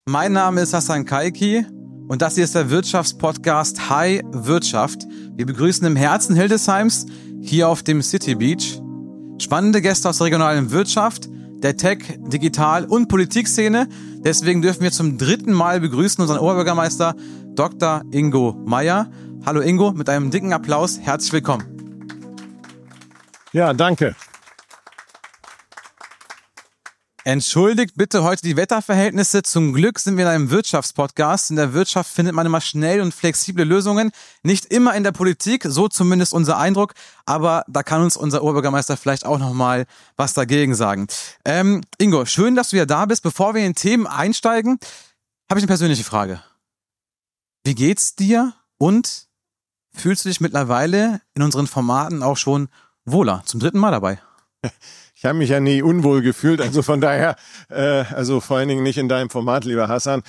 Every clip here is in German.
Mein Name ist Hassan Kaiki und das hier ist der Wirtschaftspodcast Hi Wirtschaft. Wir begrüßen im Herzen Hildesheims hier auf dem City Beach spannende Gäste aus der regionalen Wirtschaft, der Tech-, Digital- und Politikszene. Deswegen dürfen wir zum 3. Mal begrüßen unseren Oberbürgermeister Dr. Ingo Meier. Hallo Ingo, mit einem dicken Applaus, herzlich willkommen. Ja, danke. Entschuldigt bitte heute die Wetterverhältnisse. Zum Glück sind wir in einem Wirtschaftspodcast. In der Wirtschaft findet man immer schnell und flexible Lösungen. Nicht immer in der Politik, so zumindest unser Eindruck. Aber da kann uns unser Oberbürgermeister vielleicht auch nochmal was dagegen sagen. Ingo, schön, dass du ja da bist. Bevor wir in Themen einsteigen, habe ich eine persönliche Frage. Wie geht's dir und fühlst du dich mittlerweile in unseren Formaten auch schon wohler? Zum 3. Mal dabei. Ich habe mich ja nie unwohl gefühlt, also von daher, vor allen Dingen nicht in deinem Format, lieber Hassan.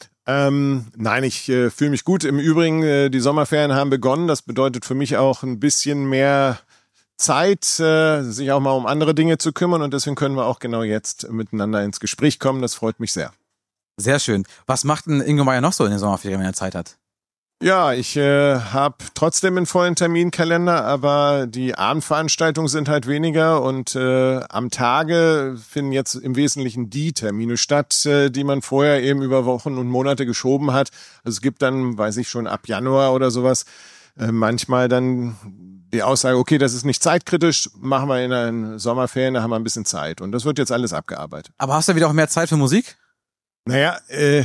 Nein, ich fühle mich gut. Im Übrigen, die Sommerferien haben begonnen. Das bedeutet für mich auch ein bisschen mehr Zeit, sich auch mal um andere Dinge zu kümmern. Und deswegen können wir auch genau jetzt miteinander ins Gespräch kommen. Das freut mich sehr. Sehr schön. Was macht denn Ingo Meier noch so in den Sommerferien, wenn er Zeit hat? Ja, ich habe trotzdem einen vollen Terminkalender, aber die Abendveranstaltungen sind halt weniger und am Tage finden jetzt im Wesentlichen die Termine statt, die man vorher eben über Wochen und Monate geschoben hat. Also es gibt dann, weiß ich schon, ab Januar oder sowas manchmal dann die Aussage, okay, das ist nicht zeitkritisch, machen wir in den Sommerferien, da haben wir ein bisschen Zeit. Und das wird jetzt alles abgearbeitet. Aber hast du wieder auch mehr Zeit für Musik? Naja,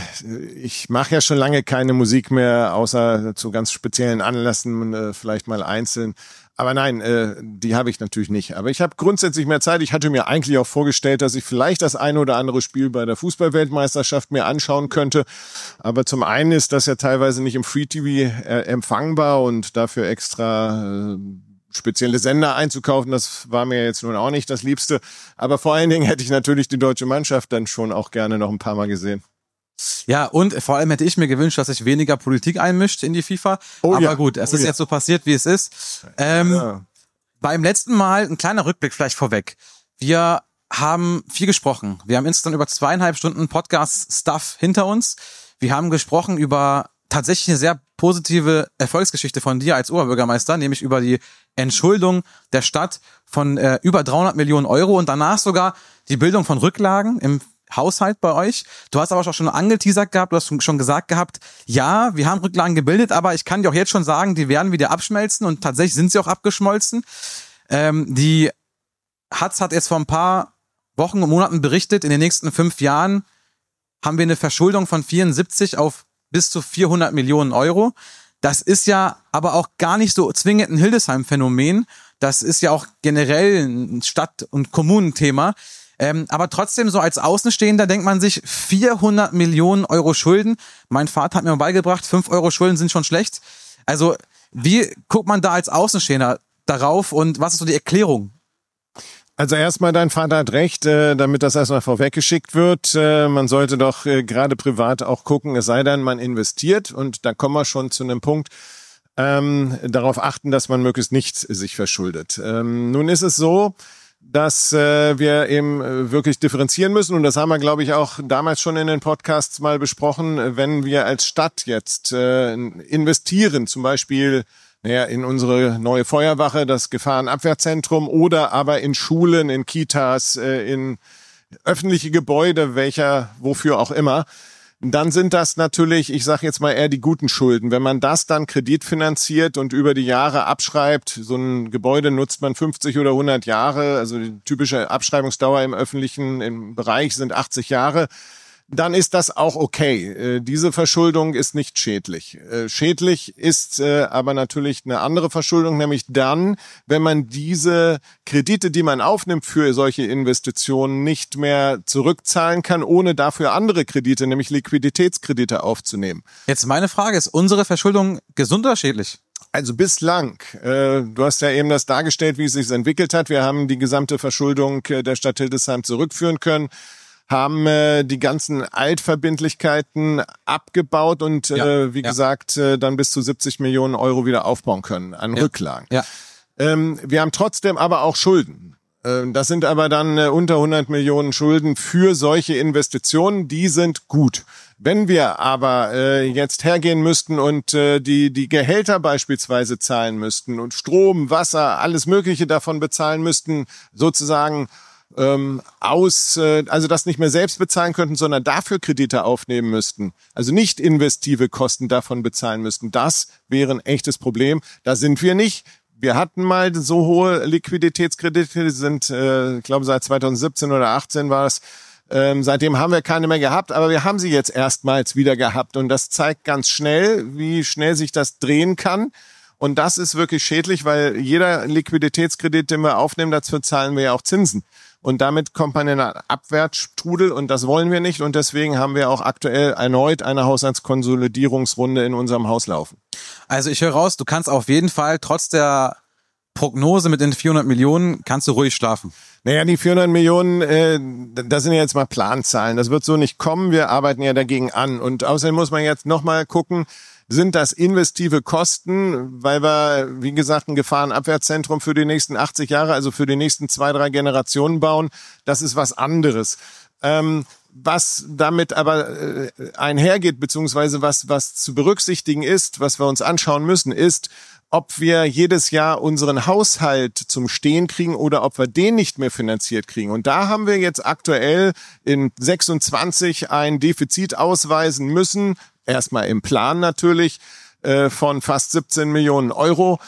ich mache ja schon lange keine Musik mehr, außer zu ganz speziellen Anlässen, vielleicht mal einzeln. Aber nein, die habe ich natürlich nicht. Aber ich habe grundsätzlich mehr Zeit. Ich hatte mir eigentlich auch vorgestellt, dass ich vielleicht das eine oder andere Spiel bei der Fußball-Weltmeisterschaft mir anschauen könnte. Aber zum einen ist das ja teilweise nicht im Free-TV empfangbar und dafür extra spezielle Sender einzukaufen, das war mir jetzt nun auch nicht das Liebste. Aber vor allen Dingen hätte ich natürlich die deutsche Mannschaft dann schon auch gerne noch ein paar Mal gesehen. Ja, und vor allem hätte ich mir gewünscht, dass sich weniger Politik einmischt in die FIFA. Oh, aber ja. Gut, es ist jetzt so passiert, wie es ist. Beim letzten Mal, ein kleiner Rückblick vielleicht vorweg. Wir haben viel gesprochen. Wir haben insgesamt über 2,5 Stunden Podcast-Stuff hinter uns. Wir haben gesprochen über tatsächlich eine sehr positive Erfolgsgeschichte von dir als Oberbürgermeister, nämlich über die Entschuldung der Stadt von über 300 Millionen Euro und danach sogar die Bildung von Rücklagen im Haushalt bei euch. Du hast aber auch schon angeteasert gehabt, du hast schon gesagt gehabt, ja, wir haben Rücklagen gebildet, aber ich kann dir auch jetzt schon sagen, die werden wieder abschmelzen und tatsächlich sind sie auch abgeschmolzen. Die Hatz hat jetzt vor ein paar Wochen und Monaten berichtet, in den nächsten 5 Jahren haben wir eine Verschuldung von 74 auf bis zu 400 Millionen Euro. Das ist ja aber auch gar nicht so zwingend ein Hildesheim-Phänomen. Das ist ja auch generell ein Stadt- und Kommunenthema. Aber trotzdem, so als Außenstehender denkt man sich, 400 Millionen Euro Schulden. Mein Vater hat mir mal beigebracht, 5 Euro Schulden sind schon schlecht. Also wie guckt man da als Außenstehender darauf und was ist so die Erklärung? Also erstmal, dein Vater hat recht, damit das erstmal vorweggeschickt wird. Man sollte doch gerade privat auch gucken, es sei denn, man investiert. Und da kommen wir schon zu einem Punkt, darauf achten, dass man möglichst nicht sich verschuldet. Nun ist es so, dass wir eben wirklich differenzieren müssen. Und das haben wir, glaube ich, auch damals schon in den Podcasts mal besprochen. Wenn wir als Stadt jetzt investieren, zum Beispiel in unsere neue Feuerwache, das Gefahrenabwehrzentrum oder aber in Schulen, in Kitas, in öffentliche Gebäude, wofür auch immer, dann sind das natürlich, ich sage jetzt mal eher die guten Schulden. Wenn man das dann kreditfinanziert und über die Jahre abschreibt, so ein Gebäude nutzt man 50 oder 100 Jahre, also die typische Abschreibungsdauer im Bereich sind 80 Jahre, dann ist das auch okay. Diese Verschuldung ist nicht schädlich. Schädlich ist aber natürlich eine andere Verschuldung, nämlich dann, wenn man diese Kredite, die man aufnimmt für solche Investitionen, nicht mehr zurückzahlen kann, ohne dafür andere Kredite, nämlich Liquiditätskredite aufzunehmen. Jetzt meine Frage, ist unsere Verschuldung gesund oder schädlich? Also bislang, du hast ja eben das dargestellt, wie es sich entwickelt hat. Wir haben die gesamte Verschuldung der Stadt Hildesheim zurückführen können, haben die ganzen Altverbindlichkeiten abgebaut und gesagt, dann bis zu 70 Millionen Euro wieder aufbauen können an Rücklagen. Ja. Wir haben trotzdem aber auch Schulden. Das sind aber dann unter 100 Millionen Schulden für solche Investitionen, die sind gut. Wenn wir aber jetzt hergehen müssten und die Gehälter beispielsweise zahlen müssten und Strom, Wasser, alles Mögliche davon bezahlen müssten, sozusagen also das nicht mehr selbst bezahlen könnten, sondern dafür Kredite aufnehmen müssten, also nicht investive Kosten davon bezahlen müssten, das wäre ein echtes Problem. Da sind wir nicht. Wir hatten mal so hohe Liquiditätskredite, die sind, ich glaube seit 2017 oder 2018 war es. Seitdem haben wir keine mehr gehabt, aber wir haben sie jetzt erstmals wieder gehabt. Und das zeigt ganz schnell, wie schnell sich das drehen kann. Und das ist wirklich schädlich, weil jeder Liquiditätskredit, den wir aufnehmen, dazu zahlen wir ja auch Zinsen. Und damit kommt man in einen Abwärtsstrudel und das wollen wir nicht. Und deswegen haben wir auch aktuell erneut eine Haushaltskonsolidierungsrunde in unserem Haus laufen. Also ich höre raus, du kannst auf jeden Fall trotz der Prognose mit den 400 Millionen, kannst du ruhig schlafen. Naja, die 400 Millionen, das sind ja jetzt mal Planzahlen. Das wird so nicht kommen. Wir arbeiten ja dagegen an. Und außerdem muss man jetzt nochmal gucken, sind das investive Kosten, weil wir, wie gesagt, ein Gefahrenabwehrzentrum für die nächsten 80 Jahre, also für die nächsten 2, 3 Generationen bauen. Das ist was anderes. Was damit aber einhergeht, beziehungsweise was zu berücksichtigen ist, was wir uns anschauen müssen, ist, ob wir jedes Jahr unseren Haushalt zum Stehen kriegen oder ob wir den nicht mehr finanziert kriegen. Und da haben wir jetzt aktuell in 26 ein Defizit ausweisen müssen, erstmal im Plan natürlich, von fast 17 Millionen Euro.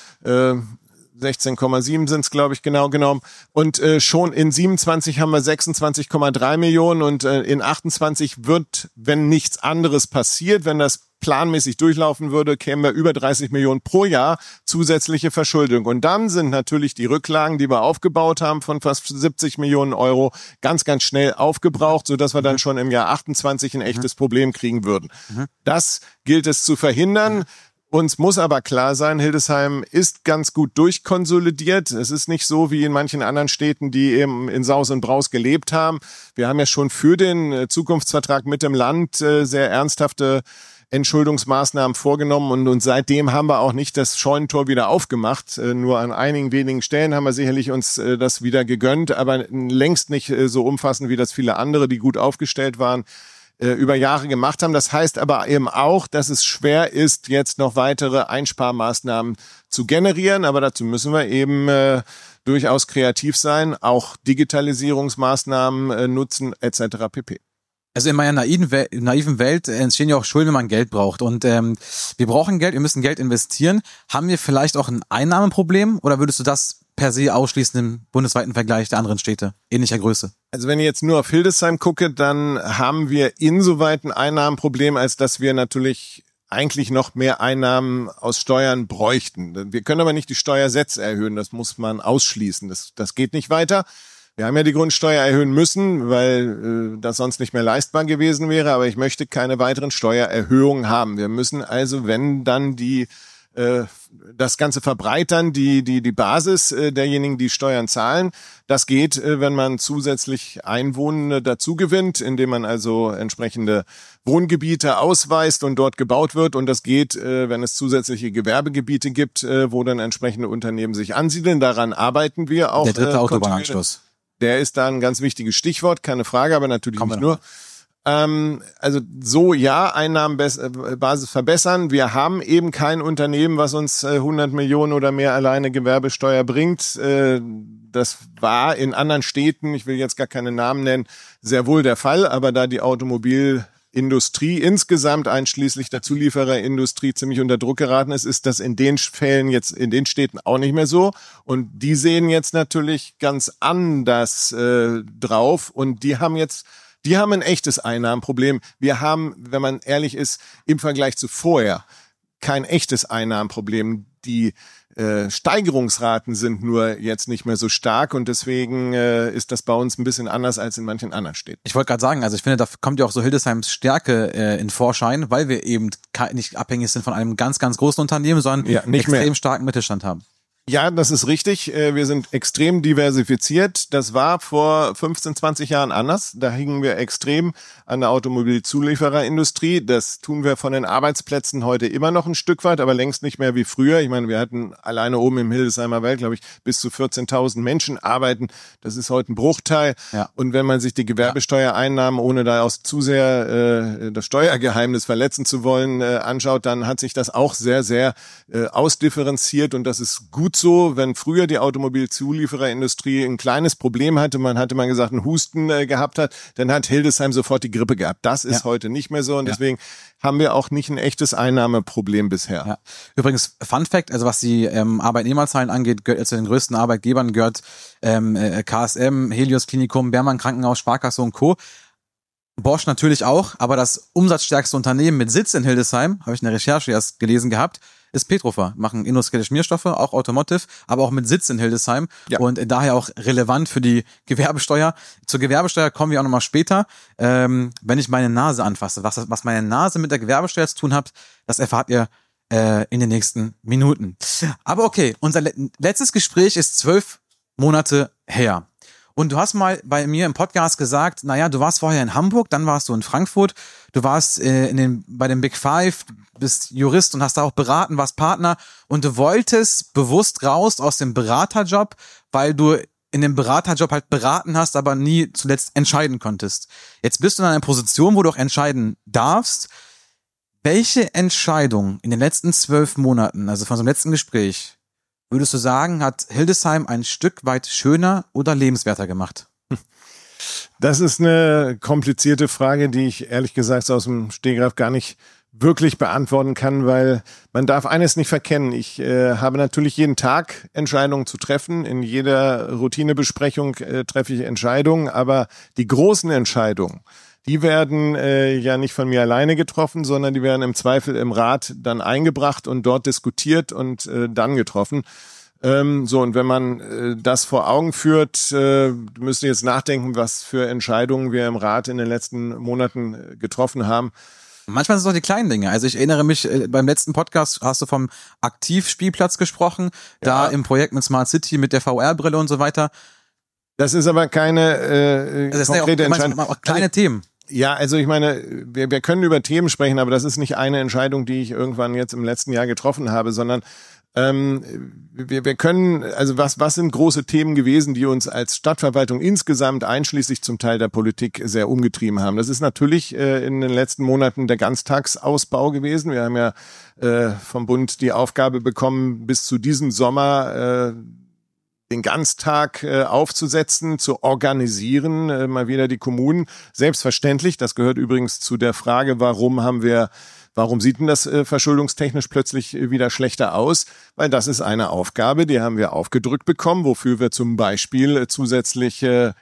16,7 sind es, glaube ich, genau genommen. Und schon in 27 haben wir 26,3 Millionen und in 28 wird, wenn nichts anderes passiert, wenn das planmäßig durchlaufen würde, kämen wir über 30 Millionen pro Jahr zusätzliche Verschuldung. Und dann sind natürlich die Rücklagen, die wir aufgebaut haben, von fast 70 Millionen Euro ganz, ganz schnell aufgebraucht, sodass wir dann schon im Jahr 28 ein echtes Problem kriegen würden. Das gilt es zu verhindern. Uns muss aber klar sein, Hildesheim ist ganz gut durchkonsolidiert. Es ist nicht so wie in manchen anderen Städten, die eben in Saus und Braus gelebt haben. Wir haben ja schon für den Zukunftsvertrag mit dem Land sehr ernsthafte Entschuldungsmaßnahmen vorgenommen und seitdem haben wir auch nicht das Scheunentor wieder aufgemacht. Nur an einigen wenigen Stellen haben wir sicherlich uns das wieder gegönnt, aber längst nicht so umfassend, wie das viele andere, die gut aufgestellt waren, über Jahre gemacht haben. Das heißt aber eben auch, dass es schwer ist, jetzt noch weitere Einsparmaßnahmen zu generieren. Aber dazu müssen wir eben durchaus kreativ sein, auch Digitalisierungsmaßnahmen nutzen etc. pp. Also in meiner naiven Welt entstehen ja auch Schulden, wenn man Geld braucht. Und wir brauchen Geld, wir müssen Geld investieren. Haben wir vielleicht auch ein Einnahmenproblem oder würdest du das per se ausschließen im bundesweiten Vergleich der anderen Städte ähnlicher Größe? Also wenn ich jetzt nur auf Hildesheim gucke, dann haben wir insoweit ein Einnahmenproblem, als dass wir natürlich eigentlich noch mehr Einnahmen aus Steuern bräuchten. Wir können aber nicht die Steuersätze erhöhen, das muss man ausschließen. Das geht nicht weiter. Wir haben ja die Grundsteuer erhöhen müssen, weil das sonst nicht mehr leistbar gewesen wäre, aber ich möchte keine weiteren Steuererhöhungen haben. Wir müssen also, wenn dann das Ganze verbreitern, die Basis derjenigen, die Steuern zahlen. Das geht, wenn man zusätzlich Einwohner dazu gewinnt, indem man also entsprechende Wohngebiete ausweist und dort gebaut wird. Und das geht, wenn es zusätzliche Gewerbegebiete gibt, wo dann entsprechende Unternehmen sich ansiedeln. Daran arbeiten wir auch. Der dritte Autobahnanschluss. Der ist da ein ganz wichtiges Stichwort, keine Frage, aber natürlich nicht nur. Also so ja, Einnahmenbasis verbessern. Wir haben eben kein Unternehmen, was uns 100 Millionen oder mehr alleine Gewerbesteuer bringt. Das war in anderen Städten, ich will jetzt gar keine Namen nennen, sehr wohl der Fall, aber da die Automobilindustrie insgesamt einschließlich der Zuliefererindustrie ziemlich unter Druck geraten ist das in den Fällen jetzt in den Städten auch nicht mehr so. Und die sehen jetzt natürlich ganz anders drauf und die haben ein echtes Einnahmenproblem. Wir haben, wenn man ehrlich ist, im Vergleich zu vorher kein echtes Einnahmenproblem. Die Steigerungsraten sind nur jetzt nicht mehr so stark und deswegen ist das bei uns ein bisschen anders als in manchen anderen Städten. Ich wollte gerade sagen, also ich finde, da kommt ja auch so Hildesheims Stärke in Vorschein, weil wir eben nicht abhängig sind von einem ganz, ganz großen Unternehmen, sondern extrem starken Mittelstand haben. Ja, das ist richtig. Wir sind extrem diversifiziert. Das war vor 15, 20 Jahren anders. Da hingen wir extrem an der Automobilzuliefererindustrie. Das tun wir von den Arbeitsplätzen heute immer noch ein Stück weit, aber längst nicht mehr wie früher. Ich meine, wir hatten alleine oben im Hildesheimer Wald, glaube ich, bis zu 14.000 Menschen arbeiten. Das ist heute ein Bruchteil. Ja. Und wenn man sich die Gewerbesteuereinnahmen, ohne da aus zu sehr das Steuergeheimnis verletzen zu wollen, anschaut, dann hat sich das auch sehr, sehr ausdifferenziert, und das ist gut so. Wenn früher die Automobilzuliefererindustrie ein kleines Problem hatte, man gesagt, einen Husten gehabt hat, dann hat Hildesheim sofort die Grippe gehabt. Das ist heute nicht mehr so, und deswegen haben wir auch nicht ein echtes Einnahmeproblem bisher. Ja. Übrigens, Fun Fact, also was die Arbeitnehmerzahlen angeht, gehört zu den größten Arbeitgebern, gehört KSM, Helios Klinikum, Bermann Krankenhaus, Sparkasse und Co. Bosch natürlich auch, aber das umsatzstärkste Unternehmen mit Sitz in Hildesheim, habe ich in der Recherche erst gelesen gehabt, ist Petrofer. Machen industrielle Schmierstoffe, auch Automotive, aber auch mit Sitz in Hildesheim und daher auch relevant für die Gewerbesteuer. Zur Gewerbesteuer kommen wir auch nochmal später. Wenn ich meine Nase anfasse, was meine Nase mit der Gewerbesteuer zu tun hat, das erfahrt ihr in den nächsten Minuten. Aber okay, unser letztes Gespräch ist 12 Monate her. Und du hast mal bei mir im Podcast gesagt, naja, du warst vorher in Hamburg, dann warst du in Frankfurt, du warst bei den Big Five, bist Jurist und hast da auch beraten, warst Partner, und du wolltest bewusst raus aus dem Beraterjob, weil du in dem Beraterjob halt beraten hast, aber nie zuletzt entscheiden konntest. Jetzt bist du in einer Position, wo du auch entscheiden darfst. Welche Entscheidung in den letzten 12 Monaten, also von so einem letzten Gespräch, würdest du sagen, hat Hildesheim ein Stück weit schöner oder lebenswerter gemacht? Das ist eine komplizierte Frage, die ich ehrlich gesagt aus dem Stegreif gar nicht wirklich beantworten kann, weil man darf eines nicht verkennen. Ich habe natürlich jeden Tag Entscheidungen zu treffen. In jeder Routinebesprechung treffe ich Entscheidungen, aber die großen Entscheidungen, die werden ja nicht von mir alleine getroffen, sondern die werden im Zweifel im Rat dann eingebracht und dort diskutiert und dann getroffen. Und wenn man das vor Augen führt, müsst ihr jetzt nachdenken, was für Entscheidungen wir im Rat in den letzten Monaten getroffen haben. Manchmal sind es auch die kleinen Dinge. Also ich erinnere mich, beim letzten Podcast hast du vom Aktivspielplatz gesprochen, da im Projekt mit Smart City, mit der VR-Brille und so weiter. Das ist aber keine konkrete Entscheidung. Auch kleine Themen. Ja, also ich meine, wir können über Themen sprechen, aber das ist nicht eine Entscheidung, die ich irgendwann jetzt im letzten Jahr getroffen habe, sondern wir können, also was sind große Themen gewesen, die uns als Stadtverwaltung insgesamt einschließlich zum Teil der Politik sehr umgetrieben haben. Das ist natürlich in den letzten Monaten der Ganztagsausbau gewesen. Wir haben ja vom Bund die Aufgabe bekommen, bis zu diesem Sommer den Ganztag aufzusetzen, zu organisieren, mal wieder die Kommunen. Selbstverständlich, das gehört übrigens zu der Frage, warum sieht denn das verschuldungstechnisch plötzlich wieder schlechter aus? Weil das ist eine Aufgabe, die haben wir aufgedrückt bekommen, wofür wir zum Beispiel zusätzliche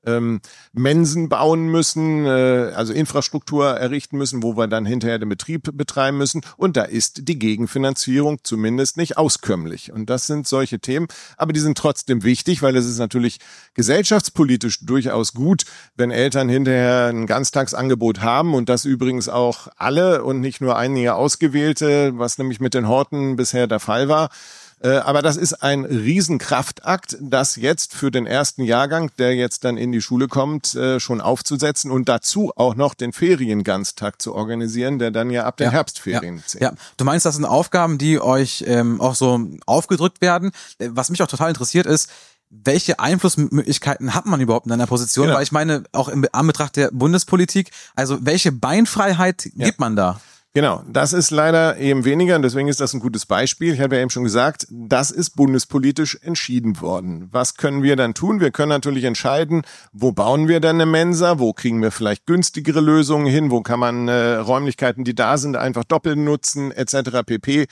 Mensen bauen müssen, also Infrastruktur errichten müssen, wo wir dann hinterher den Betrieb betreiben müssen. Und da ist die Gegenfinanzierung zumindest nicht auskömmlich. Und das sind solche Themen. Aber die sind trotzdem wichtig, weil es ist natürlich gesellschaftspolitisch durchaus gut, wenn Eltern hinterher ein Ganztagsangebot haben, und das übrigens auch alle und nicht nur einige Ausgewählte, was nämlich mit den Horten bisher der Fall war. Aber das ist ein Riesenkraftakt, das jetzt für den ersten Jahrgang, der jetzt dann in die Schule kommt, schon aufzusetzen und dazu auch noch den Ferienganztag zu organisieren, der dann ja ab den Herbstferien zählt. Ja, du meinst, das sind Aufgaben, die euch auch so aufgedrückt werden. Was mich auch total interessiert ist, welche Einflussmöglichkeiten hat man überhaupt in einer Position? Genau. Weil ich meine, auch im Anbetracht der Bundespolitik, also welche Beinfreiheit gibt man da? Genau, das ist leider eben weniger, und deswegen ist das ein gutes Beispiel. Ich habe ja eben schon gesagt, das ist bundespolitisch entschieden worden. Was können wir dann tun? Wir können natürlich entscheiden, wo bauen wir denn eine Mensa, wo kriegen wir vielleicht günstigere Lösungen hin, wo kann man Räumlichkeiten, die da sind, einfach doppelt nutzen, etc. pp.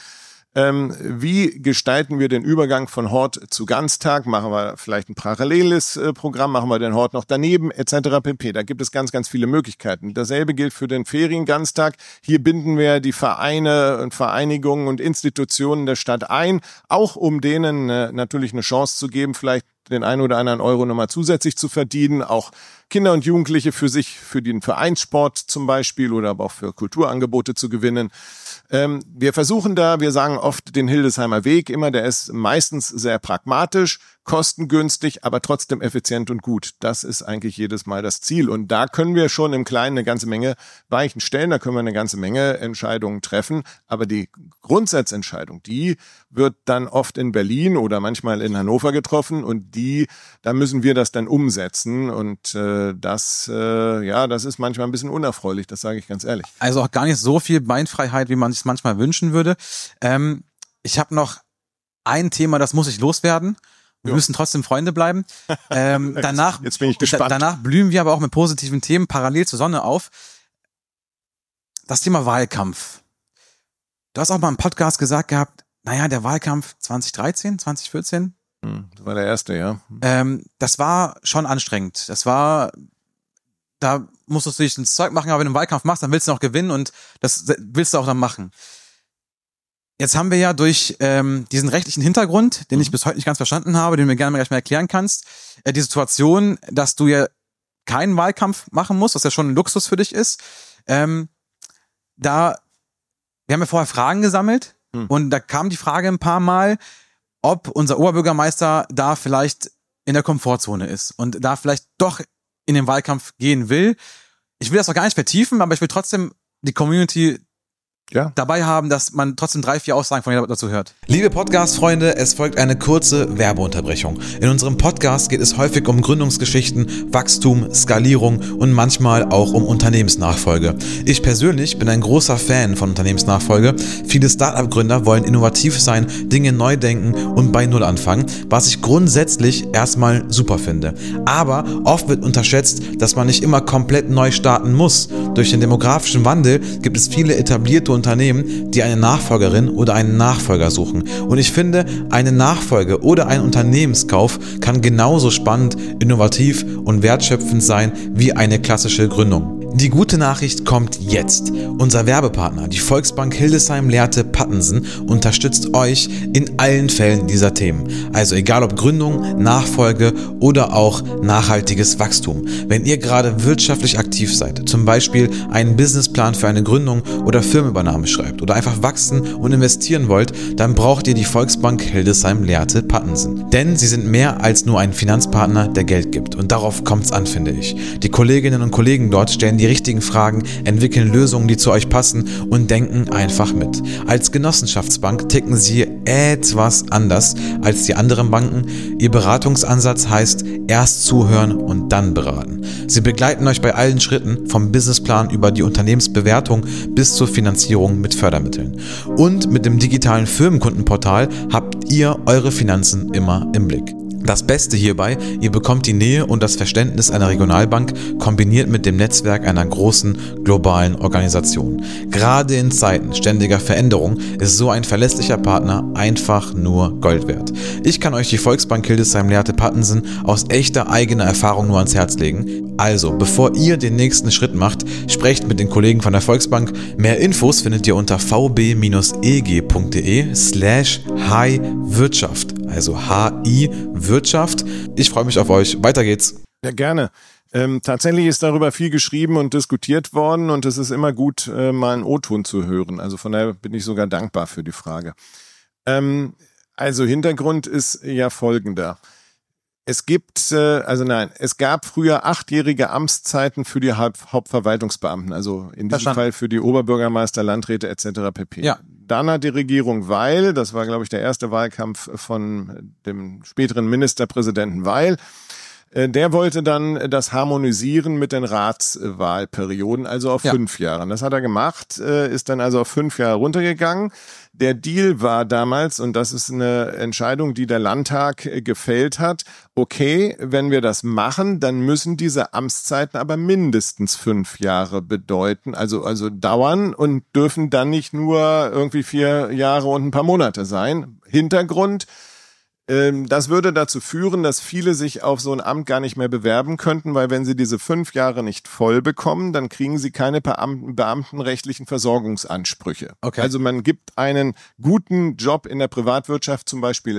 Wie gestalten wir den Übergang von Hort zu Ganztag? Machen wir vielleicht ein paralleles Programm? Machen wir den Hort noch daneben? Etc. pp. Da gibt es ganz, ganz viele Möglichkeiten. Dasselbe gilt für den Ferienganztag. Hier binden wir die Vereine und Vereinigungen und Institutionen der Stadt ein, auch um denen natürlich eine Chance zu geben, vielleicht den einen oder anderen Euro nochmal zusätzlich zu verdienen, auch Kinder und Jugendliche für sich, für den Vereinssport zum Beispiel oder aber auch für Kulturangebote zu gewinnen. Wir versuchen da, wir sagen oft den Hildesheimer Weg immer, der ist meistens sehr pragmatisch, kostengünstig, aber trotzdem effizient und gut. Das ist eigentlich jedes Mal das Ziel. Und da können wir schon im Kleinen eine ganze Menge Weichen stellen, da können wir eine ganze Menge Entscheidungen treffen. Aber die Grundsatzentscheidung, die wird dann oft in Berlin oder manchmal in Hannover getroffen und da müssen wir das dann umsetzen. Und das ist manchmal ein bisschen unerfreulich, das sage ich ganz ehrlich. Also auch gar nicht so viel Beinfreiheit, wie man sich manchmal wünschen würde. Ich habe noch ein Thema, das muss ich loswerden. Wir müssen trotzdem Freunde bleiben. Danach, jetzt bin ich gespannt. Danach blühen wir aber auch mit positiven Themen parallel zur Sonne auf. Das Thema Wahlkampf. Du hast auch mal im Podcast gesagt gehabt, naja, der Wahlkampf 2013, 2014. Das war der erste, ja. Das war schon anstrengend. Da musstest du dich ins Zeug machen, aber wenn du einen Wahlkampf machst, dann willst du noch gewinnen und das willst du auch dann machen. Jetzt haben wir ja durch diesen rechtlichen Hintergrund, den ich bis heute nicht ganz verstanden habe, den du mir gerne mal gleich mal erklären kannst, die Situation, dass du ja keinen Wahlkampf machen musst, was ja schon ein Luxus für dich ist. Wir haben ja vorher Fragen gesammelt und da kam die Frage ein paar Mal, ob unser Oberbürgermeister da vielleicht in der Komfortzone ist und da vielleicht doch in den Wahlkampf gehen will. Ich will das auch gar nicht vertiefen, aber ich will trotzdem die Community dabei haben, dass man trotzdem 3-4 Aussagen von jemandem dazu hört. Liebe Podcast-Freunde, es folgt eine kurze Werbeunterbrechung. In unserem Podcast geht es häufig um Gründungsgeschichten, Wachstum, Skalierung und manchmal auch um Unternehmensnachfolge. Ich persönlich bin ein großer Fan von Unternehmensnachfolge. Viele Startup-Gründer wollen innovativ sein, Dinge neu denken und bei Null anfangen, was ich grundsätzlich erstmal super finde. Aber oft wird unterschätzt, dass man nicht immer komplett neu starten muss. Durch den demografischen Wandel gibt es viele etablierte Unternehmen, die eine Nachfolgerin oder einen Nachfolger suchen. Und ich finde, eine Nachfolge oder ein Unternehmenskauf kann genauso spannend, innovativ und wertschöpfend sein wie eine klassische Gründung. Die gute Nachricht kommt jetzt. Unser Werbepartner, die Volksbank Hildesheim-Lehrte Pattensen, unterstützt euch in allen Fällen dieser Themen. Also egal ob Gründung, Nachfolge oder auch nachhaltiges Wachstum. Wenn ihr gerade wirtschaftlich aktiv seid, zum Beispiel einen Businessplan für eine Gründung oder Firmenübernahme schreibt oder einfach wachsen und investieren wollt, dann braucht ihr die Volksbank Hildesheim-Lehrte Pattensen. Denn sie sind mehr als nur ein Finanzpartner, der Geld gibt. Und darauf kommt's an, finde ich. Die Kolleginnen und Kollegen dort stellen die richtigen Fragen, entwickeln Lösungen, die zu euch passen und denken einfach mit. Als Genossenschaftsbank ticken sie etwas anders als die anderen Banken. Ihr Beratungsansatz heißt erst zuhören und dann beraten. Sie begleiten euch bei allen Schritten, vom Businessplan über die Unternehmensbewertung bis zur Finanzierung mit Fördermitteln. Und mit dem digitalen Firmenkundenportal habt ihr eure Finanzen immer im Blick. Das Beste hierbei, ihr bekommt die Nähe und das Verständnis einer Regionalbank kombiniert mit dem Netzwerk einer großen globalen Organisation. Gerade in Zeiten ständiger Veränderung ist so ein verlässlicher Partner einfach nur Gold wert. Ich kann euch die Volksbank Hildesheim-Lehrte Pattensen aus echter eigener Erfahrung nur ans Herz legen. Also, bevor ihr den nächsten Schritt macht, sprecht mit den Kollegen von der Volksbank. Mehr Infos findet ihr unter vb-eg.de/hiwirtschaft, also HI Wirtschaft. Ich freue mich auf euch. Weiter geht's. Ja, gerne. Tatsächlich ist darüber viel geschrieben und diskutiert worden und es ist immer gut, mal einen O-Ton zu hören. Also von daher bin ich sogar dankbar für die Frage. Also Hintergrund ist ja folgender. Es gab früher 8-jährige Amtszeiten für die Hauptverwaltungsbeamten, also in diesem Fall für die Oberbürgermeister, Landräte etc. pp. Ja. Dann hat die Regierung Weil, das war glaube ich der erste Wahlkampf von dem späteren Ministerpräsidenten Weil, der wollte dann das harmonisieren mit den Ratswahlperioden, also auf 5 Jahre. Das hat er gemacht, ist dann also auf 5 Jahre runtergegangen. Der Deal war damals, und das ist eine Entscheidung, die der Landtag gefällt hat, okay, wenn wir das machen, dann müssen diese Amtszeiten aber mindestens 5 Jahre bedeuten, also dauern und dürfen dann nicht nur irgendwie 4 Jahre und ein paar Monate sein. Hintergrund: Das würde dazu führen, dass viele sich auf so ein Amt gar nicht mehr bewerben könnten, weil wenn sie diese 5 Jahre nicht voll bekommen, dann kriegen sie keine beamtenrechtlichen Versorgungsansprüche. Okay. Also man gibt einen guten Job in der Privatwirtschaft zum Beispiel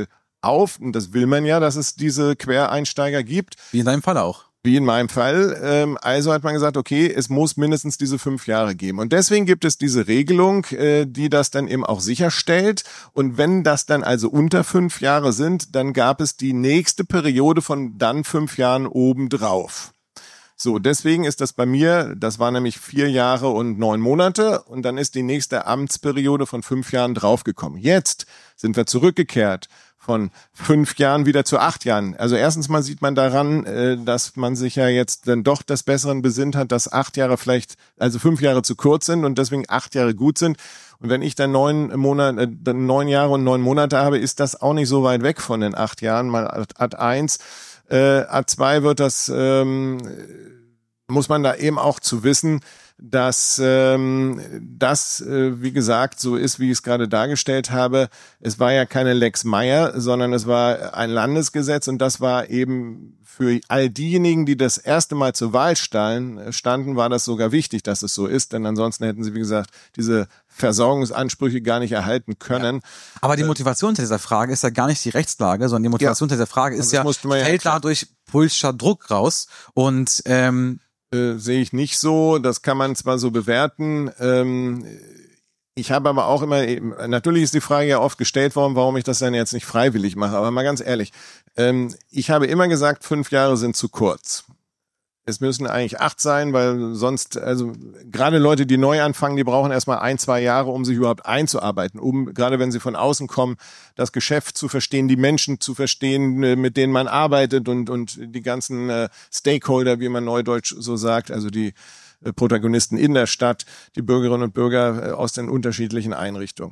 auf, und das will man ja, dass es diese Quereinsteiger gibt. Wie in deinem Fall auch. Wie in meinem Fall. Also hat man gesagt, okay, es muss mindestens diese 5 Jahre geben. Und deswegen gibt es diese Regelung, die das dann eben auch sicherstellt. Und wenn das dann also unter 5 Jahre sind, dann gab es die nächste Periode von dann 5 Jahren obendrauf. So, deswegen ist das bei mir, das war nämlich 4 Jahre und 9 Monate und dann ist die nächste Amtsperiode von 5 Jahren draufgekommen. Jetzt sind wir zurückgekehrt von 5 Jahren wieder zu 8 Jahren. Also erstens mal sieht man daran, dass man sich ja jetzt dann doch des Besseren besinnt hat, dass 8 Jahre vielleicht, also 5 Jahre zu kurz sind und deswegen 8 Jahre gut sind. Und wenn ich dann 9 Jahre und 9 Monate habe, ist das auch nicht so weit weg von den 8 Jahren. Mal Ad 1, Ad 2 wird das, muss man da eben auch zu wissen, dass das, wie gesagt, so ist, wie ich es gerade dargestellt habe. Es war ja keine Lex Meyer, sondern es war ein Landesgesetz und das war eben für all diejenigen, die das erste Mal zur Wahl standen, war das sogar wichtig, dass es so ist, denn ansonsten hätten sie, wie gesagt, diese Versorgungsansprüche gar nicht erhalten können. Ja. Aber die Motivation hinter dieser Frage ist ja gar nicht die Rechtslage, sondern die Motivation hinter dieser Frage ist ja, fällt dadurch politischer Druck raus und sehe ich nicht so. Das kann man zwar so bewerten. Ich habe aber auch immer, natürlich ist die Frage ja oft gestellt worden, warum ich das dann jetzt nicht freiwillig mache. Aber mal ganz ehrlich, ich habe immer gesagt, 5 Jahre sind zu kurz. Es müssen eigentlich 8 sein, weil sonst, also gerade Leute, die neu anfangen, die brauchen erstmal 1, 2 Jahre, um sich überhaupt einzuarbeiten, um, gerade wenn sie von außen kommen, das Geschäft zu verstehen, die Menschen zu verstehen, mit denen man arbeitet und die ganzen Stakeholder, wie man neudeutsch so sagt, also die Protagonisten in der Stadt, die Bürgerinnen und Bürger aus den unterschiedlichen Einrichtungen.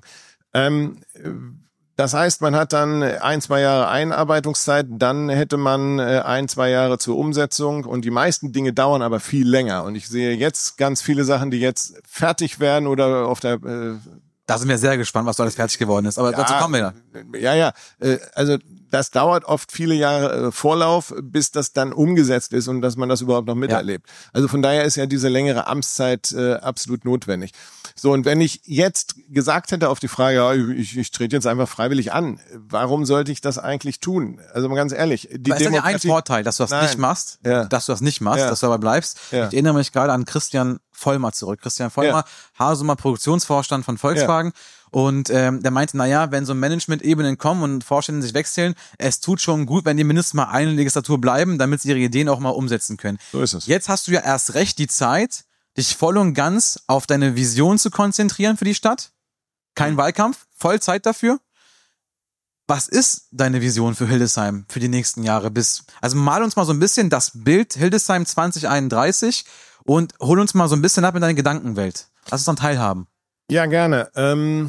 Das heißt, man hat dann 1, 2 Jahre Einarbeitungszeit, dann hätte man 1, 2 Jahre zur Umsetzung und die meisten Dinge dauern aber viel länger. Und ich sehe jetzt ganz viele Sachen, die jetzt fertig werden oder auf der... Da sind wir sehr gespannt, was da alles fertig geworden ist, aber ja, dazu kommen wir ja. Ja, also das dauert oft viele Jahre Vorlauf, bis das dann umgesetzt ist und dass man das überhaupt noch miterlebt. Ja. Also von daher ist ja diese längere Amtszeit absolut notwendig. So, und wenn ich jetzt gesagt hätte auf die Frage, ja, ich trete jetzt einfach freiwillig an, warum sollte ich das eigentlich tun? Also mal ganz ehrlich. Die ist dann ja ein Vorteil, dass du das nicht machst, dass du dabei bleibst. Ja. Ich erinnere mich gerade an Christian Vollmer zurück. Christian Vollmer, Hasumer Produktionsvorstand von Volkswagen. Und der meinte, wenn so Management-Ebenen kommen und Vorstände sich wechseln, es tut schon gut, wenn die mindestens mal eine Legislatur bleiben, damit sie ihre Ideen auch mal umsetzen können. So ist es. Jetzt hast du ja erst recht die Zeit, dich voll und ganz auf deine Vision zu konzentrieren für die Stadt. Kein Wahlkampf, voll Zeit dafür. Was ist deine Vision für Hildesheim für die nächsten Jahre? Also mal uns mal so ein bisschen das Bild Hildesheim 2031 und hol uns mal so ein bisschen ab in deine Gedankenwelt. Lass uns dann teilhaben. Ja, gerne.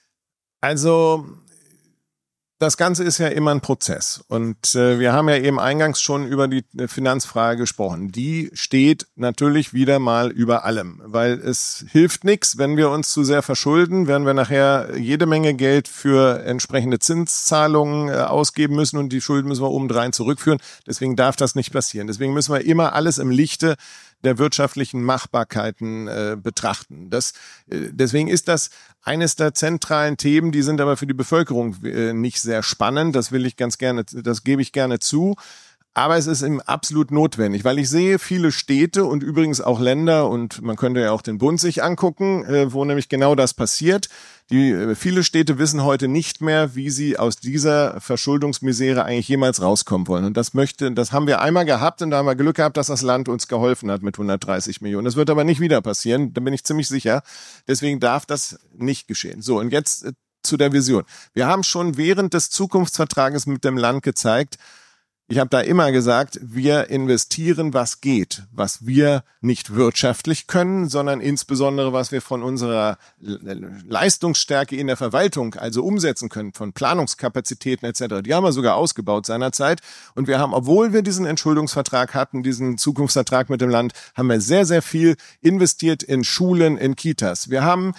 Also das Ganze ist ja immer ein Prozess und wir haben ja eben eingangs schon über die Finanzfrage gesprochen. Die steht natürlich wieder mal über allem, weil es hilft nichts, wenn wir uns zu sehr verschulden, werden wir nachher jede Menge Geld für entsprechende Zinszahlungen ausgeben müssen und die Schulden müssen wir obendrein zurückführen. Deswegen darf das nicht passieren. Deswegen müssen wir immer alles im Lichte der wirtschaftlichen Machbarkeiten betrachten. Deswegen ist das eines der zentralen Themen, die sind aber für die Bevölkerung nicht sehr spannend. Das gebe ich gerne zu. Aber es ist eben absolut notwendig, weil ich sehe viele Städte und übrigens auch Länder und man könnte ja auch den Bund sich angucken, wo nämlich genau das passiert. Viele Städte wissen heute nicht mehr, wie sie aus dieser Verschuldungsmisere eigentlich jemals rauskommen wollen. Und das haben wir einmal gehabt und da haben wir Glück gehabt, dass das Land uns geholfen hat mit 130 Millionen. Das wird aber nicht wieder passieren, da bin ich ziemlich sicher. Deswegen darf das nicht geschehen. So, und jetzt zu der Vision. Wir haben schon während des Zukunftsvertrages mit dem Land gezeigt, ich habe da immer gesagt, wir investieren, was geht, was wir nicht wirtschaftlich können, sondern insbesondere, was wir von unserer Leistungsstärke in der Verwaltung also umsetzen können, von Planungskapazitäten etc. Die haben wir sogar ausgebaut seinerzeit. Und wir haben, obwohl wir diesen Entschuldungsvertrag hatten, diesen Zukunftsvertrag mit dem Land, haben wir sehr, sehr viel investiert in Schulen, in Kitas. Wir haben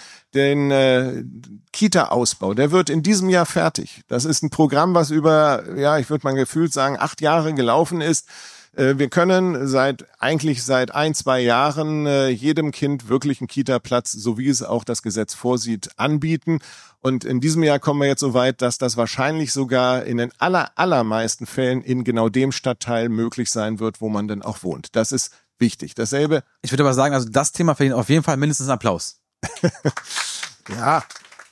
den Kita-Ausbau, der wird in diesem Jahr fertig. Das ist ein Programm, was über, ich würde mal gefühlt sagen, 8 Jahre gelaufen ist. Wir können eigentlich seit 1-2 Jahren jedem Kind wirklich einen Kita-Platz, so wie es auch das Gesetz vorsieht, anbieten. Und in diesem Jahr kommen wir jetzt so weit, dass das wahrscheinlich sogar in den allermeisten Fällen in genau dem Stadtteil möglich sein wird, wo man denn auch wohnt. Das ist wichtig. Dasselbe. Ich würde aber sagen, also das Thema verdient auf jeden Fall mindestens einen Applaus. Ja,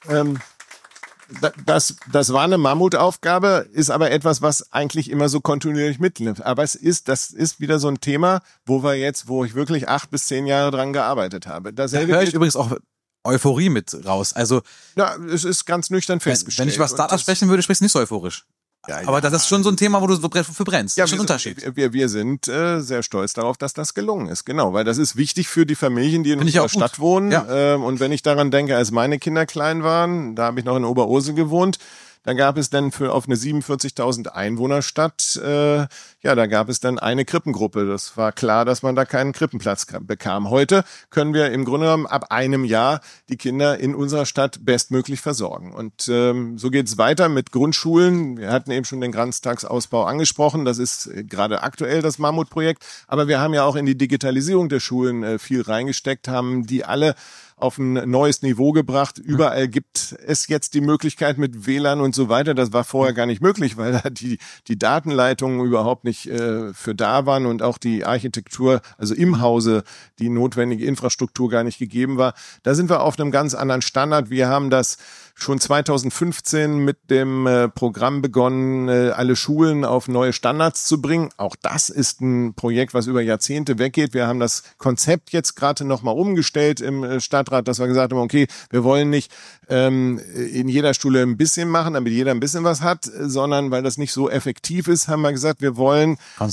das war eine Mammutaufgabe, ist aber etwas, was eigentlich immer so kontinuierlich mitläuft. Aber das ist wieder so ein Thema, wo ich wirklich 8 bis 10 Jahre dran gearbeitet habe. Da höre ich übrigens auch Euphorie mit raus. Also, ja, es ist ganz nüchtern festgestellt. Wenn ich über Startups sprechen würde, sprichst du nicht so euphorisch. Ja, aber das ist schon so ein Thema, wo du für brennst. Ja, das ist schon ein Unterschied. Wir sind sehr stolz darauf, dass das gelungen ist. Genau, weil das ist wichtig für die Familien, die in unserer Stadt wohnen. Ja. Und wenn ich daran denke, als meine Kinder klein waren, da habe ich noch in Oberursel gewohnt, da gab es dann auf eine 47.000 Einwohnerstadt, da gab es dann eine Krippengruppe. Das war klar, dass man da keinen Krippenplatz bekam. Heute können wir im Grunde genommen ab einem Jahr die Kinder in unserer Stadt bestmöglich versorgen. Und so geht es weiter mit Grundschulen. Wir hatten eben schon den Ganztagsausbau angesprochen. Das ist gerade aktuell das Mammutprojekt. Aber wir haben ja auch in die Digitalisierung der Schulen viel reingesteckt, haben die alle auf ein neues Niveau gebracht. Überall gibt es jetzt die Möglichkeit mit WLAN und so weiter. Das war vorher gar nicht möglich, weil da die Datenleitungen überhaupt nicht für da waren und auch die Architektur, also im Hause die notwendige Infrastruktur gar nicht gegeben war. Da sind wir auf einem ganz anderen Standard. Wir haben das schon 2015 mit dem Programm begonnen, alle Schulen auf neue Standards zu bringen. Auch das ist ein Projekt, was über Jahrzehnte weggeht. Wir haben das Konzept jetzt gerade nochmal umgestellt im Stadtrat, dass wir gesagt haben, okay, wir wollen nicht in jeder Schule ein bisschen machen, damit jeder ein bisschen was hat, sondern weil das nicht so effektiv ist, haben wir gesagt, wir wollen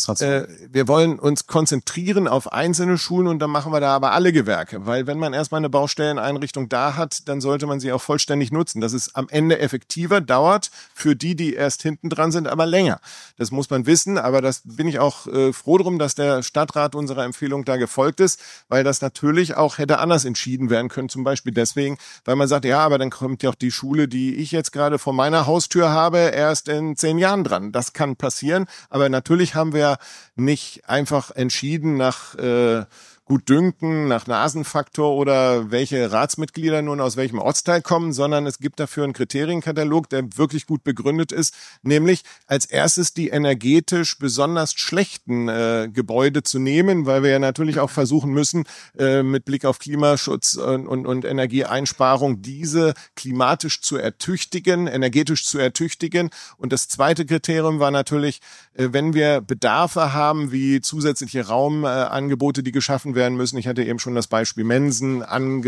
uns konzentrieren auf einzelne Schulen und dann machen wir da aber alle Gewerke. Weil wenn man erstmal eine Baustelleneinrichtung da hat, dann sollte man sie auch vollständig nutzen. Das ist am Ende effektiver, dauert für die erst hinten dran sind, aber länger. Das muss man wissen, aber das bin ich auch froh drum, dass der Stadtrat unserer Empfehlung da gefolgt ist, weil das natürlich auch hätte anders entschieden werden können, zum Beispiel deswegen, weil man sagt, ja, aber dann kommt ja auch die Schule, die ich jetzt gerade vor meiner Haustür habe, erst in 10 Jahren dran. Das kann passieren, aber natürlich haben wir nicht einfach entschieden nach Gutdünken, nach Nasenfaktor oder welche Ratsmitglieder nun aus welchem Ortsteil kommen, sondern es gibt dafür einen Kriterienkatalog, der wirklich gut begründet ist, nämlich als erstes die energetisch besonders schlechten Gebäude zu nehmen, weil wir ja natürlich auch versuchen müssen, mit Blick auf Klimaschutz und Energieeinsparung diese klimatisch zu ertüchtigen, energetisch zu ertüchtigen. Und das zweite Kriterium war natürlich, wenn wir Bedarfe haben, wie zusätzliche Raumangebote, die geschaffen werden müssen. Ich hatte eben schon das Beispiel Mensen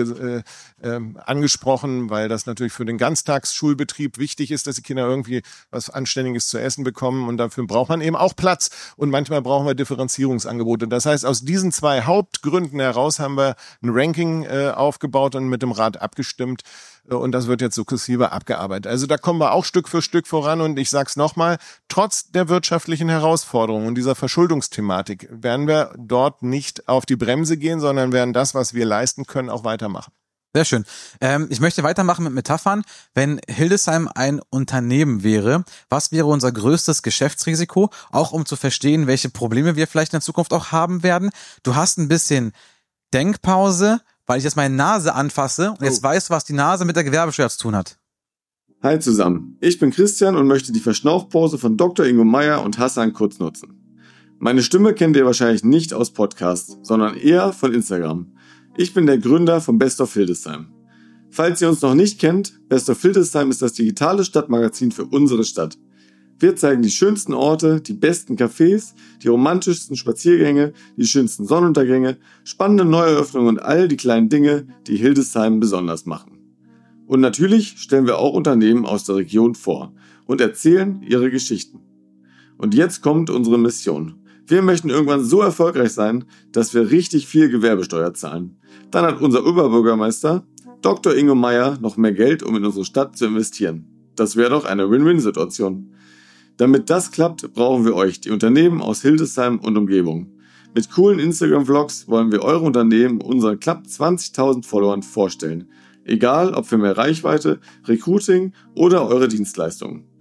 angesprochen, weil das natürlich für den Ganztagsschulbetrieb wichtig ist, dass die Kinder irgendwie was Anständiges zu essen bekommen und dafür braucht man eben auch Platz und manchmal brauchen wir Differenzierungsangebote. Das heißt, aus diesen 2 Hauptgründen heraus haben wir ein Ranking aufgebaut und mit dem Rat abgestimmt. Und das wird jetzt sukzessive abgearbeitet. Also da kommen wir auch Stück für Stück voran. Und ich sage es nochmal, trotz der wirtschaftlichen Herausforderungen und dieser Verschuldungsthematik werden wir dort nicht auf die Bremse gehen, sondern werden das, was wir leisten können, auch weitermachen. Sehr schön. Ich möchte weitermachen mit Metaphern. Wenn Hildesheim ein Unternehmen wäre, was wäre unser größtes Geschäftsrisiko? Auch um zu verstehen, welche Probleme wir vielleicht in der Zukunft auch haben werden. Du hast ein bisschen Denkpause, weil ich jetzt meine Nase anfasse und jetzt weiß, was die Nase mit der Gewerbesteuer zu tun hat. Hi zusammen, ich bin Christian und möchte die Verschnaufpause von Dr. Ingo Meier und Hassan kurz nutzen. Meine Stimme kennt ihr wahrscheinlich nicht aus Podcasts, sondern eher von Instagram. Ich bin der Gründer von Best of Hildesheim. Falls ihr uns noch nicht kennt, Best of Hildesheim ist das digitale Stadtmagazin für unsere Stadt. Wir zeigen die schönsten Orte, die besten Cafés, die romantischsten Spaziergänge, die schönsten Sonnenuntergänge, spannende Neueröffnungen und all die kleinen Dinge, die Hildesheim besonders machen. Und natürlich stellen wir auch Unternehmen aus der Region vor und erzählen ihre Geschichten. Und jetzt kommt unsere Mission. Wir möchten irgendwann so erfolgreich sein, dass wir richtig viel Gewerbesteuer zahlen. Dann hat unser Oberbürgermeister, Dr. Ingo Meier, noch mehr Geld, um in unsere Stadt zu investieren. Das wäre doch eine Win-Win-Situation. Damit das klappt, brauchen wir euch, die Unternehmen aus Hildesheim und Umgebung. Mit coolen Instagram-Vlogs wollen wir eure Unternehmen unseren knapp 20.000 Followern vorstellen. Egal, ob für mehr Reichweite, Recruiting oder eure Dienstleistungen.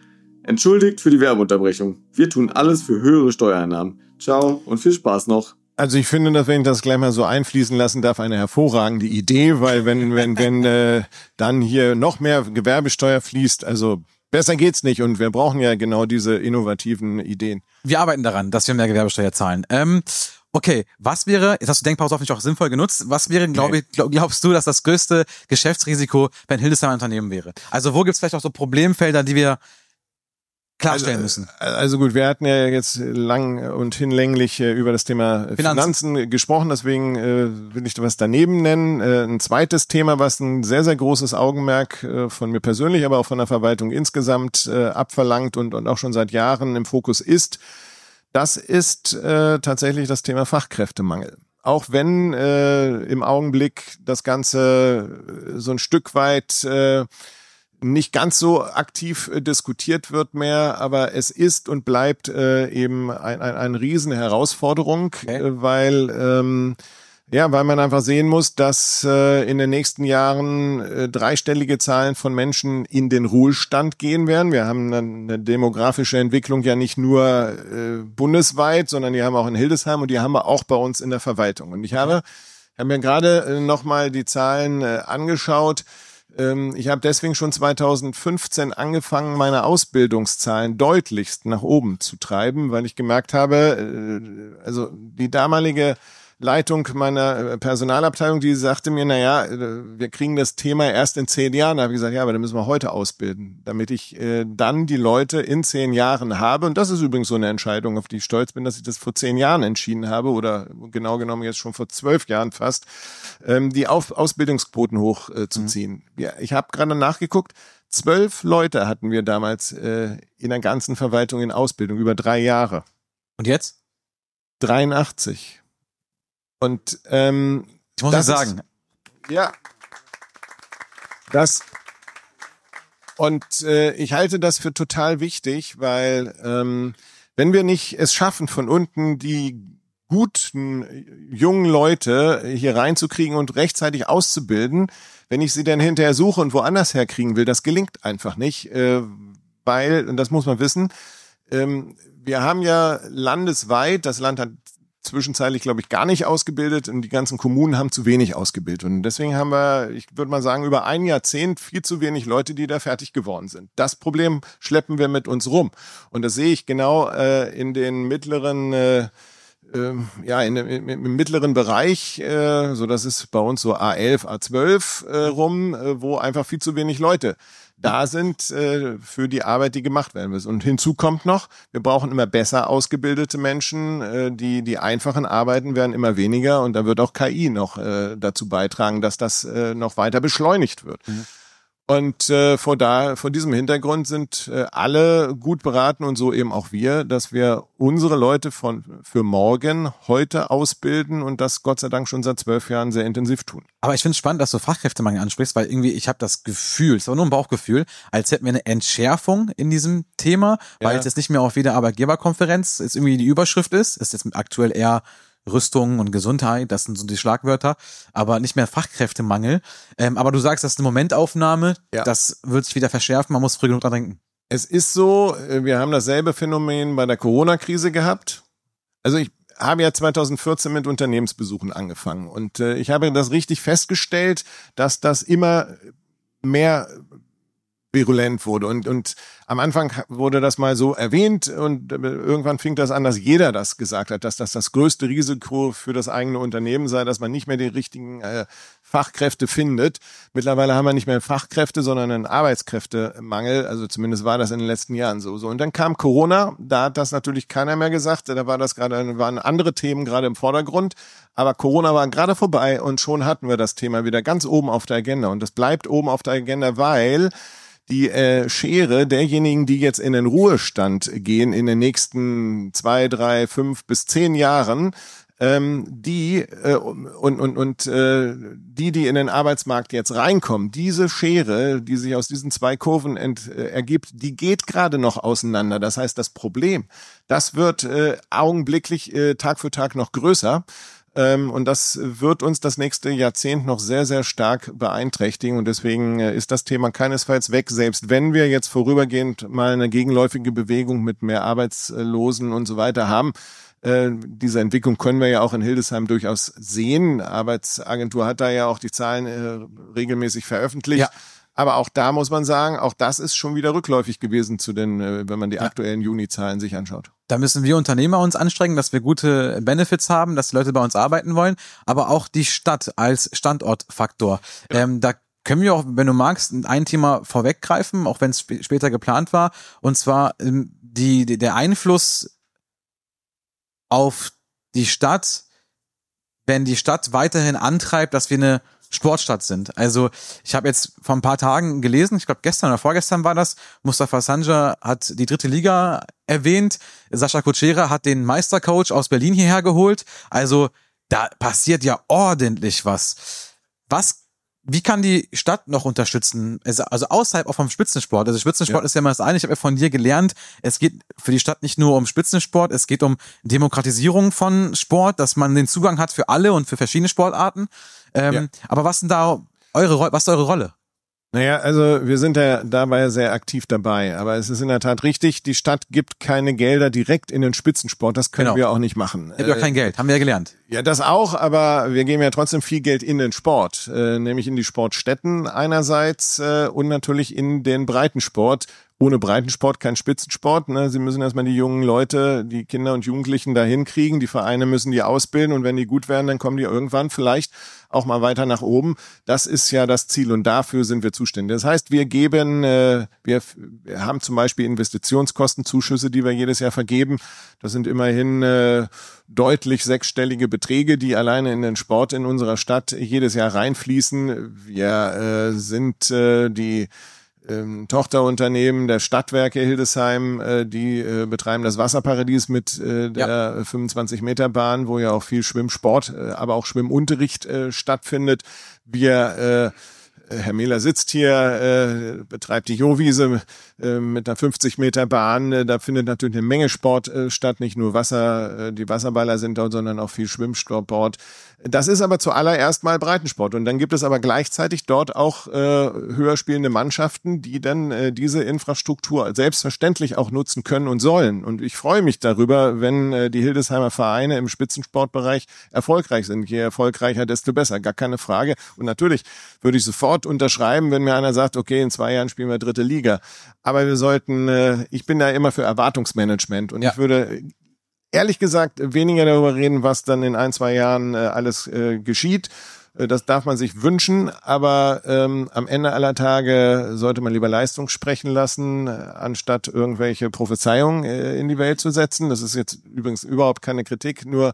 Entschuldigt für die Werbeunterbrechung. Wir tun alles für höhere Steuereinnahmen. Ciao und viel Spaß noch. Also ich finde, dass wenn ich das gleich mal so einfließen lassen darf, eine hervorragende Idee, weil wenn dann hier noch mehr Gewerbesteuer fließt, also besser geht's nicht und wir brauchen ja genau diese innovativen Ideen. Wir arbeiten daran, dass wir mehr Gewerbesteuer zahlen. Okay, was wäre, jetzt hast du Denkpause hoffentlich auch sinnvoll genutzt, was wäre, glaubst du, dass das größte Geschäftsrisiko bei einem Hildesheimer Unternehmen wäre? Also wo gibt's vielleicht auch so Problemfelder, die wir klarstellen müssen? Also gut, wir hatten ja jetzt lang und hinlänglich über das Thema Finanzen gesprochen, deswegen will ich da was daneben nennen. Ein zweites Thema, was ein sehr, sehr großes Augenmerk von mir persönlich, aber auch von der Verwaltung insgesamt abverlangt und auch schon seit Jahren im Fokus ist, das ist tatsächlich das Thema Fachkräftemangel. Auch wenn im Augenblick das Ganze so ein Stück weit nicht ganz so aktiv diskutiert wird mehr, aber es ist und bleibt eben eine riesen Herausforderung, weil man einfach sehen muss, dass in den nächsten Jahren dreistellige Zahlen von Menschen in den Ruhestand gehen werden. Wir haben eine demografische Entwicklung ja nicht nur bundesweit, sondern die haben wir auch in Hildesheim und die haben wir auch bei uns in der Verwaltung. Und ich habe mir gerade nochmal die Zahlen angeschaut. Ich habe deswegen schon 2015 angefangen, meine Ausbildungszahlen deutlichst nach oben zu treiben, weil ich gemerkt habe, also die damalige Leitung meiner Personalabteilung, die sagte mir, wir kriegen das Thema erst in 10 Jahren. Da habe ich gesagt, ja, aber dann müssen wir heute ausbilden, damit ich dann die Leute in 10 Jahren habe. Und das ist übrigens so eine Entscheidung, auf die ich stolz bin, dass ich das vor 10 Jahren entschieden habe oder genau genommen jetzt schon vor 12 Jahren fast, die Ausbildungsquoten hochzuziehen. Ja, ich habe gerade nachgeguckt, 12 Leute hatten wir damals in der ganzen Verwaltung in Ausbildung, über 3 Jahre. Und jetzt? 83. Und ich muss sagen, ich halte das für total wichtig, weil wenn wir nicht es schaffen, von unten die guten jungen Leute hier reinzukriegen und rechtzeitig auszubilden, wenn ich sie dann hinterher suche und woanders herkriegen will, das gelingt einfach nicht, weil, und das muss man wissen, wir haben ja landesweit, das Land hat zwischenzeitlich, glaube ich, gar nicht ausgebildet und die ganzen Kommunen haben zu wenig ausgebildet. Und deswegen haben wir, ich würde mal sagen, über ein Jahrzehnt viel zu wenig Leute, die da fertig geworden sind. Das Problem schleppen wir mit uns rum. Und das sehe ich genau in den mittleren, im mittleren Bereich, so das ist bei uns so A11, A12 rum, wo einfach viel zu wenig Leute da sind für die Arbeit, die gemacht werden muss. Und hinzu kommt noch, wir brauchen immer besser ausgebildete Menschen, die einfachen Arbeiten werden immer weniger und da wird auch KI noch dazu beitragen, dass das noch weiter beschleunigt wird. Mhm. Und vor diesem Hintergrund sind alle gut beraten und so eben auch wir, dass wir unsere Leute für morgen heute ausbilden und das Gott sei Dank schon seit 12 Jahren sehr intensiv tun. Aber ich finde es spannend, dass du Fachkräftemangel ansprichst, weil irgendwie ich habe das Gefühl, es war nur ein Bauchgefühl, als hätten wir eine Entschärfung in diesem Thema, weil es jetzt nicht mehr auf jeder Arbeitgeberkonferenz jetzt irgendwie die Überschrift ist jetzt aktuell eher Rüstung und Gesundheit, das sind so die Schlagwörter, aber nicht mehr Fachkräftemangel. Aber du sagst, das ist eine Momentaufnahme, das wird sich wieder verschärfen, man muss früh genug dran denken. Es ist so, wir haben dasselbe Phänomen bei der Corona-Krise gehabt. Also ich habe ja 2014 mit Unternehmensbesuchen angefangen und ich habe das richtig festgestellt, dass das immer mehr virulent wurde und am Anfang wurde das mal so erwähnt und irgendwann fing das an, dass jeder das gesagt hat, dass das größte Risiko für das eigene Unternehmen sei, dass man nicht mehr die richtigen Fachkräfte findet. Mittlerweile haben wir nicht mehr Fachkräfte, sondern einen Arbeitskräftemangel, also zumindest war das in den letzten Jahren so. Und dann kam Corona, da hat das natürlich keiner mehr gesagt, da waren andere Themen gerade im Vordergrund, aber Corona war gerade vorbei und schon hatten wir das Thema wieder ganz oben auf der Agenda und das bleibt oben auf der Agenda, weil die Schere derjenigen, die jetzt in den Ruhestand gehen in den nächsten 2, 3, 5 bis 10 Jahren, die in den Arbeitsmarkt jetzt reinkommen, diese Schere, die sich aus diesen 2 Kurven ergibt, die geht gerade noch auseinander. Das heißt, das Problem, das wird augenblicklich Tag für Tag noch größer. Und das wird uns das nächste Jahrzehnt noch sehr, sehr stark beeinträchtigen. Und deswegen ist das Thema keinesfalls weg. Selbst wenn wir jetzt vorübergehend mal eine gegenläufige Bewegung mit mehr Arbeitslosen und so weiter haben, diese Entwicklung können wir ja auch in Hildesheim durchaus sehen. Arbeitsagentur hat da ja auch die Zahlen regelmäßig veröffentlicht. Ja. Aber auch da muss man sagen, auch das ist schon wieder rückläufig gewesen zu den, wenn man die aktuellen Juni-Zahlen sich anschaut. Da müssen wir Unternehmer uns anstrengen, dass wir gute Benefits haben, dass die Leute bei uns arbeiten wollen, aber auch die Stadt als Standortfaktor. Ja. Da können wir auch, wenn du magst, ein Thema vorweggreifen, auch wenn es später geplant war, und zwar der Einfluss auf die Stadt, wenn die Stadt weiterhin antreibt, dass wir eine Sportstadt sind. Also ich habe jetzt vor ein paar Tagen gelesen, ich glaube gestern oder vorgestern war das, Mustafa Sandja hat die 3. Liga erwähnt, Sascha Kutschera hat den Meistercoach aus Berlin hierher geholt. Also da passiert ja ordentlich was. Wie kann die Stadt noch unterstützen? Also außerhalb auch vom Spitzensport. Also Spitzensport ist ja immer das eine. Ich habe ja von dir gelernt, es geht für die Stadt nicht nur um Spitzensport, es geht um Demokratisierung von Sport, dass man den Zugang hat für alle und für verschiedene Sportarten. Aber was ist eure Rolle? Naja, also wir sind ja dabei sehr aktiv dabei, aber es ist in der Tat richtig, die Stadt gibt keine Gelder direkt in den Spitzensport, das können wir auch nicht machen. Ihr habt ja kein Geld, haben wir ja gelernt. Ja, das auch, aber wir geben ja trotzdem viel Geld in den Sport, nämlich in die Sportstätten einerseits und natürlich in den Breitensport. Ohne Breitensport kein Spitzensport. Ne? Sie müssen erstmal die jungen Leute, die Kinder und Jugendlichen dahin kriegen. Die Vereine müssen die ausbilden und wenn die gut werden, dann kommen die irgendwann vielleicht auch mal weiter nach oben. Das ist ja das Ziel und dafür sind wir zuständig. Das heißt, wir haben zum Beispiel Investitionskostenzuschüsse, die wir jedes Jahr vergeben. Das sind immerhin deutlich 6-stellige Beträge, die alleine in den Sport in unserer Stadt jedes Jahr reinfließen. Wir sind die Tochterunternehmen der Stadtwerke Hildesheim, die betreiben das Wasserparadies mit der 25-Meter-Bahn, wo ja auch viel Schwimmsport, aber auch Schwimmunterricht stattfindet. Herr Mehler sitzt hier, betreibt die Jowiese mit einer 50-Meter-Bahn. Da findet natürlich eine Menge Sport statt, nicht nur die Wasserballer sind dort, sondern auch viel Schwimmsport. Das ist aber zuallererst mal Breitensport. Und dann gibt es aber gleichzeitig dort auch höher spielende Mannschaften, die dann diese Infrastruktur selbstverständlich auch nutzen können und sollen. Und ich freue mich darüber, wenn die Hildesheimer Vereine im Spitzensportbereich erfolgreich sind. Je erfolgreicher, desto besser, gar keine Frage. Und natürlich würde ich sofort unterschreiben, wenn mir einer sagt, okay, in 2 Jahren spielen wir 3. Liga. Aber wir sollten, ich bin da immer für Erwartungsmanagement und ich würde ehrlich gesagt weniger darüber reden, was dann in 1-2 Jahren alles geschieht. Das darf man sich wünschen, aber am Ende aller Tage sollte man lieber Leistung sprechen lassen, anstatt irgendwelche Prophezeiungen in die Welt zu setzen. Das ist jetzt übrigens überhaupt keine Kritik, nur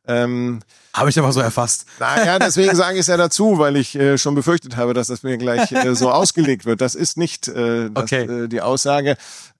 habe ich aber so erfasst. Naja, deswegen sage ich es ja dazu, weil ich schon befürchtet habe, dass das mir gleich so ausgelegt wird. Das ist nicht die Aussage.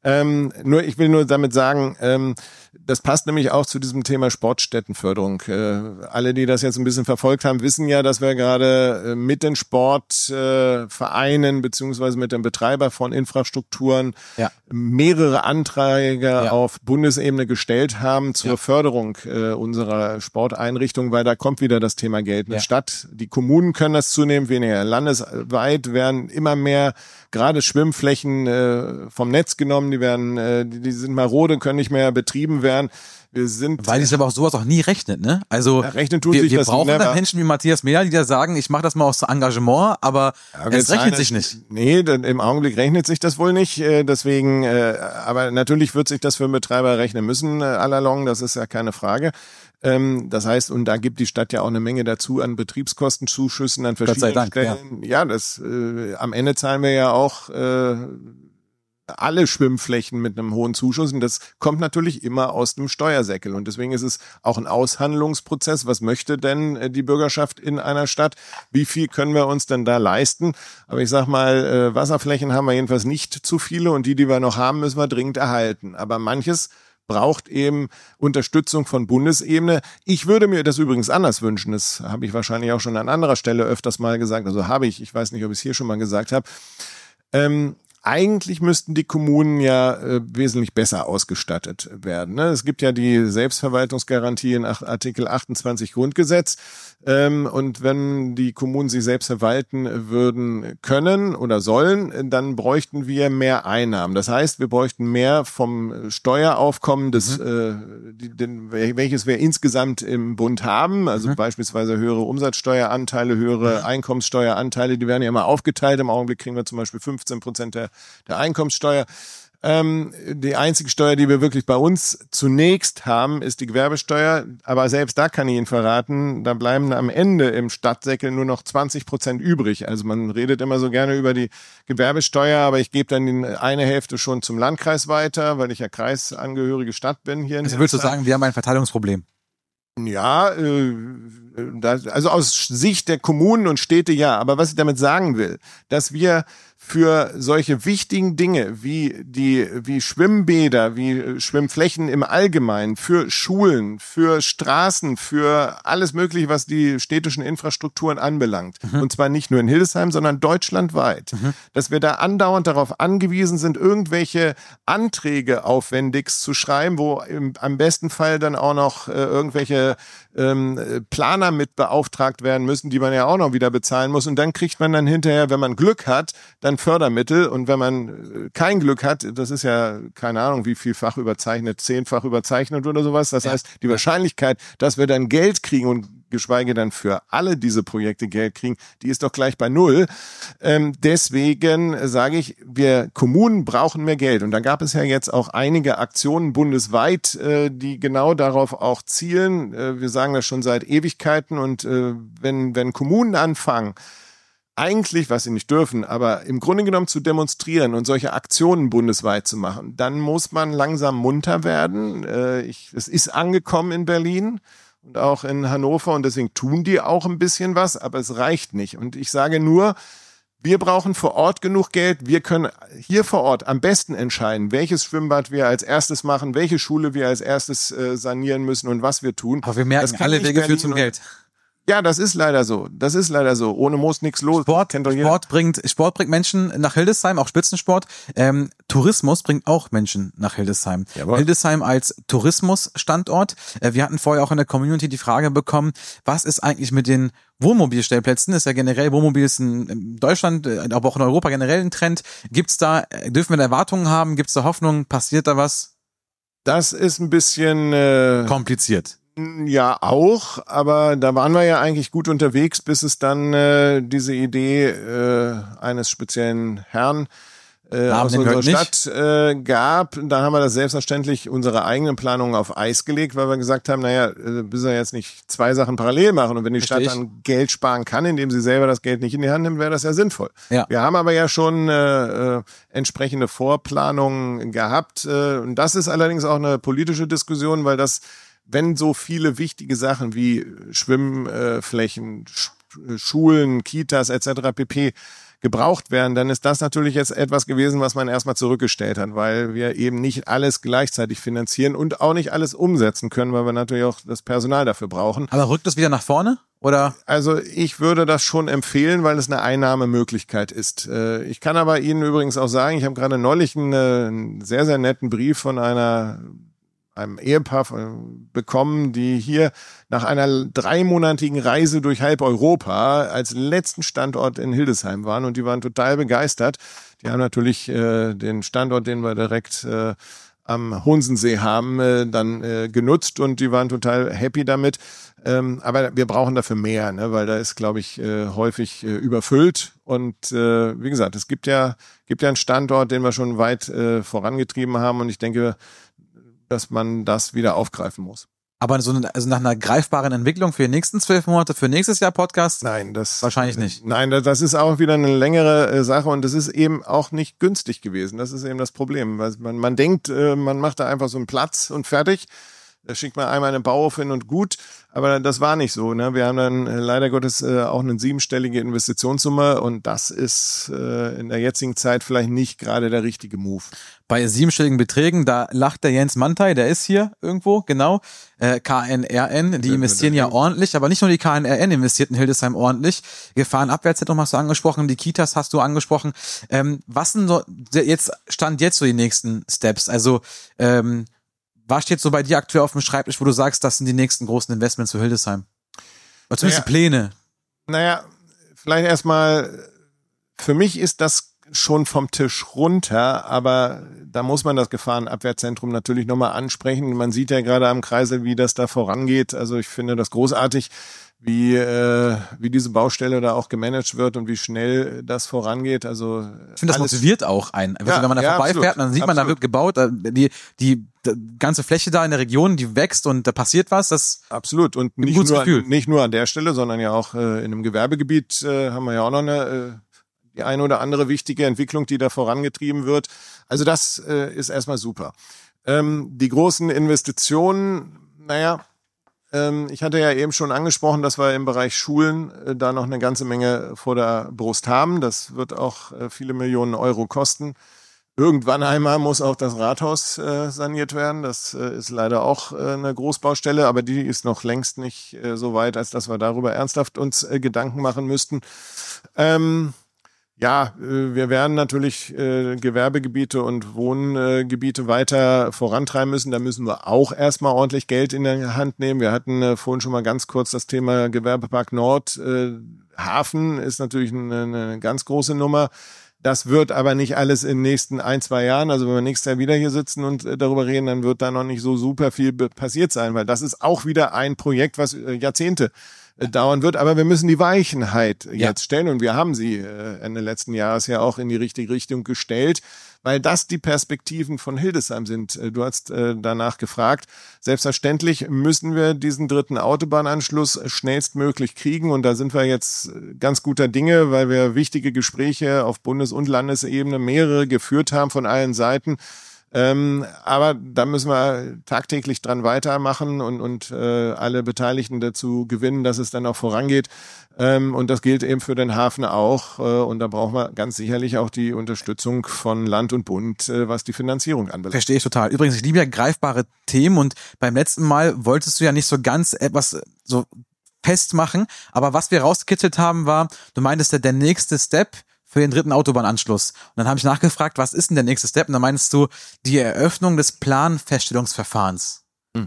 Ich will nur damit sagen, das passt nämlich auch zu diesem Thema Sportstättenförderung. Alle, die das jetzt ein bisschen verfolgt haben, wissen ja, dass wir gerade mit den Sportvereinen beziehungsweise mit dem Betreiber von Infrastrukturen mehrere Anträge auf Bundesebene gestellt haben zur Förderung unserer Sporteinrichtungen, weil da kommt wieder das Thema Geld. Eine Stadt, die Kommunen können das zunehmend weniger. Landesweit werden immer mehr gerade Schwimmflächen vom Netz genommen, die sind marode, können nicht mehr betrieben werden. Weil es aber auch sowas auch nie rechnet, ne? Also rechnen tut sich wir brauchen da Menschen wie Matthias Mehler, die da sagen, ich mache das mal aus Engagement, aber es rechnet sich nicht. Nee, im Augenblick rechnet sich das wohl nicht. Deswegen, aber natürlich wird sich das für einen Betreiber rechnen müssen, allalong, das ist ja keine Frage. Das heißt, und da gibt die Stadt ja auch eine Menge dazu an Betriebskostenzuschüssen an verschiedenen Stellen. Ja, am Ende zahlen wir ja auch alle Schwimmflächen mit einem hohen Zuschuss und das kommt natürlich immer aus dem Steuersäckel und deswegen ist es auch ein Aushandlungsprozess. Was möchte denn die Bürgerschaft in einer Stadt? Wie viel können wir uns denn da leisten? Aber ich sag mal, Wasserflächen haben wir jedenfalls nicht zu viele und die wir noch haben, müssen wir dringend erhalten. Aber manches braucht eben Unterstützung von Bundesebene. Ich würde mir das übrigens anders wünschen. Das habe ich wahrscheinlich auch schon an anderer Stelle öfters mal gesagt. Also ich weiß nicht, ob ich es hier schon mal gesagt habe. eigentlich müssten die Kommunen ja wesentlich besser ausgestattet werden. Ne? Es gibt ja die Selbstverwaltungsgarantie in Artikel 28 Grundgesetz. Und wenn die Kommunen sich selbst verwalten würden können oder sollen, dann bräuchten wir mehr Einnahmen. Das heißt, wir bräuchten mehr vom Steueraufkommen, welches wir insgesamt im Bund haben. Also beispielsweise höhere Umsatzsteueranteile, höhere Einkommenssteueranteile, die werden ja immer aufgeteilt. Im Augenblick kriegen wir zum Beispiel 15% der Einkommenssteuer. Die einzige Steuer, die wir wirklich bei uns zunächst haben, ist die Gewerbesteuer. Aber selbst da kann ich Ihnen verraten, da bleiben am Ende im Stadtsäckel nur noch 20% übrig. Also man redet immer so gerne über die Gewerbesteuer, aber ich gebe dann die eine Hälfte schon zum Landkreis weiter, weil ich ja kreisangehörige Stadt bin hier in Also würdest du sagen, wir haben ein Verteilungsproblem? Ja, also aus Sicht der Kommunen und Städte ja. Aber was ich damit sagen will, dass wir für solche wichtigen Dinge wie Schwimmbäder, wie Schwimmflächen im Allgemeinen, für Schulen, für Straßen, für alles Mögliche, was die städtischen Infrastrukturen anbelangt, und zwar nicht nur in Hildesheim, sondern deutschlandweit, dass wir da andauernd darauf angewiesen sind, irgendwelche Anträge aufwendigst zu schreiben, wo am besten Fall dann auch noch irgendwelche Planer mit beauftragt werden müssen, die man ja auch noch wieder bezahlen muss. Und dann kriegt man dann hinterher, wenn man Glück hat, dann Fördermittel. Und wenn man kein Glück hat, das ist ja, keine Ahnung, wie vielfach überzeichnet, 10-fach überzeichnet oder sowas. Das heißt, die Wahrscheinlichkeit, dass wir dann Geld kriegen und geschweige dann für alle diese Projekte Geld kriegen, die ist doch gleich bei 0. Deswegen sage ich, wir Kommunen brauchen mehr Geld. Und da gab es ja jetzt auch einige Aktionen bundesweit, die genau darauf auch zielen. Wir sagen das schon seit Ewigkeiten. Und wenn Kommunen anfangen, eigentlich, was sie nicht dürfen, aber im Grunde genommen zu demonstrieren und solche Aktionen bundesweit zu machen, dann muss man langsam munter werden. Es ist angekommen in Berlin und auch in Hannover und deswegen tun die auch ein bisschen was, aber es reicht nicht. Und ich sage nur, wir brauchen vor Ort genug Geld. Wir können hier vor Ort am besten entscheiden, welches Schwimmbad wir als erstes machen, welche Schule wir als erstes sanieren müssen und was wir tun. Aber wir merken, alle Wege führen zum Geld. Ja, das ist leider so. Das ist leider so. Ohne Moos nichts los. Sport bringt Menschen nach Hildesheim, auch Spitzensport. Tourismus bringt auch Menschen nach Hildesheim. Jawohl. Hildesheim als Tourismusstandort. Wir hatten vorher auch in der Community die Frage bekommen, was ist eigentlich mit den Wohnmobilstellplätzen? Ist ja generell, Wohnmobil ist in Deutschland, aber auch in Europa generell ein Trend. Dürfen wir da Erwartungen haben? Gibt's da Hoffnung? Passiert da was? Das ist ein bisschen kompliziert. Ja, auch, aber da waren wir ja eigentlich gut unterwegs, bis es dann diese Idee eines speziellen Herrn aus unserer Stadt gab. Da haben wir das selbstverständlich unsere eigenen Planungen auf Eis gelegt, weil wir gesagt haben, bis wir jetzt nicht 2 Sachen parallel machen und wenn die Stadt dann Geld sparen kann, indem sie selber das Geld nicht in die Hand nimmt, wäre das ja sinnvoll. Ja. Wir haben aber ja schon entsprechende Vorplanungen gehabt und das ist allerdings auch eine politische Diskussion, weil wenn so viele wichtige Sachen wie Schwimmflächen, Schulen, Kitas etc. pp. Gebraucht werden, dann ist das natürlich jetzt etwas gewesen, was man erstmal zurückgestellt hat, weil wir eben nicht alles gleichzeitig finanzieren und auch nicht alles umsetzen können, weil wir natürlich auch das Personal dafür brauchen. Aber rückt das wieder nach vorne? Oder? Also ich würde das schon empfehlen, weil es eine Einnahmemöglichkeit ist. Ich kann aber Ihnen übrigens auch sagen, ich habe gerade neulich einen sehr, sehr netten Brief von einem Ehepaar bekommen, die hier nach einer 3-monatigen Reise durch halb Europa als letzten Standort in Hildesheim waren und die waren total begeistert. Die haben natürlich den Standort, den wir direkt am Hunsensee haben, dann genutzt und die waren total happy damit. Aber wir brauchen dafür mehr, ne? Weil da ist, glaube ich, häufig überfüllt. Und wie gesagt, es gibt ja einen Standort, den wir schon weit vorangetrieben haben und ich denke, dass man das wieder aufgreifen muss. Aber also nach einer greifbaren Entwicklung für die nächsten 12 Monate, für nächstes Jahr Podcast? Nein, das wahrscheinlich nicht. Nein, das ist auch wieder eine längere Sache und das ist eben auch nicht günstig gewesen. Das ist eben das Problem. Weil man denkt, man macht da einfach so einen Platz und fertig. Da schickt man einmal einen Bauhof hin und gut, aber das war nicht so. Ne? Wir haben dann leider Gottes auch eine 7-stellige Investitionssumme und das ist in der jetzigen Zeit vielleicht nicht gerade der richtige Move. Bei 7-stelligen Beträgen, da lacht der Jens Mantei, der ist hier irgendwo, genau, KNRN, die investieren ja ordentlich, aber nicht nur die KNRN investiert in Hildesheim ordentlich. Gefahrenabwehrzentrum hast du angesprochen, die Kitas hast du angesprochen. Was sind so Stand jetzt so die nächsten Steps? Also was steht so bei dir aktuell auf dem Schreibtisch, wo du sagst, das sind die nächsten großen Investments für Hildesheim? Oder zumindest die Pläne. Naja, vielleicht erstmal, für mich ist das schon vom Tisch runter, aber da muss man das Gefahrenabwehrzentrum natürlich nochmal ansprechen. Man sieht ja gerade am Kreisel, wie das da vorangeht. Also ich finde das großartig, wie diese Baustelle da auch gemanagt wird und wie schnell das vorangeht. Also ich finde, das motiviert auch einen. Also, wenn man da vorbeifährt, dann sieht man, da wird gebaut, die ganze Fläche da in der Region, die wächst und da passiert was. Das absolut. Und nicht nur an der Stelle, sondern ja auch in einem Gewerbegebiet haben wir ja auch noch die eine oder andere wichtige Entwicklung, die da vorangetrieben wird. Also das ist erstmal super. Die großen Investitionen, ich hatte ja eben schon angesprochen, dass wir im Bereich Schulen da noch eine ganze Menge vor der Brust haben. Das wird auch viele Millionen Euro kosten. Irgendwann einmal muss auch das Rathaus saniert werden. Das ist leider auch eine Großbaustelle, aber die ist noch längst nicht so weit, als dass wir darüber ernsthaft uns Gedanken machen müssten. Wir werden natürlich Gewerbegebiete und Wohngebiete weiter vorantreiben müssen. Da müssen wir auch erstmal ordentlich Geld in der Hand nehmen. Wir hatten vorhin schon mal ganz kurz das Thema Gewerbepark Nord. Hafen ist natürlich eine ganz große Nummer. Das wird aber nicht alles in den nächsten 1-2 Jahren. Also wenn wir nächstes Jahr wieder hier sitzen und darüber reden, dann wird da noch nicht so super viel passiert sein, weil das ist auch wieder ein Projekt, was Jahrzehnte dauern wird, aber wir müssen die Weichenheit jetzt stellen und wir haben sie Ende letzten Jahres ja auch in die richtige Richtung gestellt, weil das die Perspektiven von Hildesheim sind. Du hast danach gefragt. Selbstverständlich müssen wir diesen 3. Autobahnanschluss schnellstmöglich kriegen und da sind wir jetzt ganz guter Dinge, weil wir wichtige Gespräche auf Bundes- und Landesebene mehrere geführt haben von allen Seiten. Aber da müssen wir tagtäglich dran weitermachen und alle Beteiligten dazu gewinnen, dass es dann auch vorangeht. Und das gilt eben für den Hafen auch. Und da brauchen wir ganz sicherlich auch die Unterstützung von Land und Bund, was die Finanzierung anbelangt. Verstehe ich total. Übrigens, ich liebe ja greifbare Themen und beim letzten Mal wolltest du ja nicht so ganz etwas so festmachen. Aber was wir rauskitzelt haben war, du meintest ja, der nächste Step für den 3. Autobahnanschluss. Und dann habe ich nachgefragt, was ist denn der nächste Step? Und dann meinst du, die Eröffnung des Planfeststellungsverfahrens.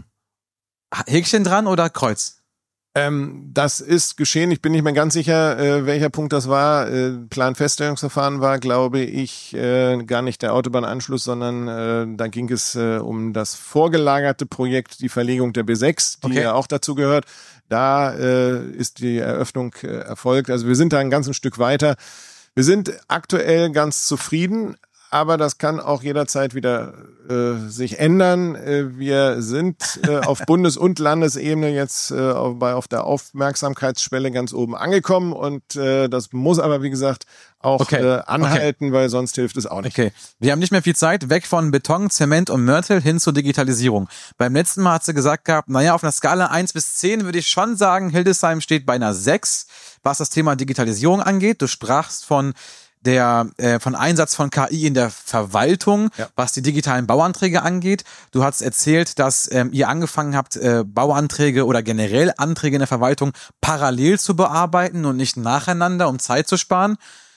Häkchen dran oder Kreuz? Das ist geschehen. Ich bin nicht mehr ganz sicher, welcher Punkt das war. Planfeststellungsverfahren war, glaube ich, gar nicht der Autobahnanschluss, sondern da ging es um das vorgelagerte Projekt, die Verlegung der B6, die ja auch dazu gehört. Da ist die Eröffnung erfolgt. Also wir sind da ein ganzes Stück weiter. Wir sind aktuell ganz zufrieden, aber das kann auch jederzeit wieder sich ändern. Wir sind auf Bundes- und Landesebene jetzt auf der Aufmerksamkeitsschwelle ganz oben angekommen und das muss aber, wie gesagt, auch anhalten, weil sonst hilft es auch nicht. Okay, wir haben nicht mehr viel Zeit. Weg von Beton, Zement und Mörtel hin zur Digitalisierung. Beim letzten Mal hat sie gesagt gehabt, auf einer Skala 1 bis 10 würde ich schon sagen, Hildesheim steht bei einer 6, was das Thema Digitalisierung angeht. Du sprachst von Einsatz von KI in der Verwaltung, was die digitalen Bauanträge angeht. Du hast erzählt, dass ihr angefangen habt, Bauanträge oder generell Anträge in der Verwaltung parallel zu bearbeiten und nicht nacheinander, um Zeit zu sparen.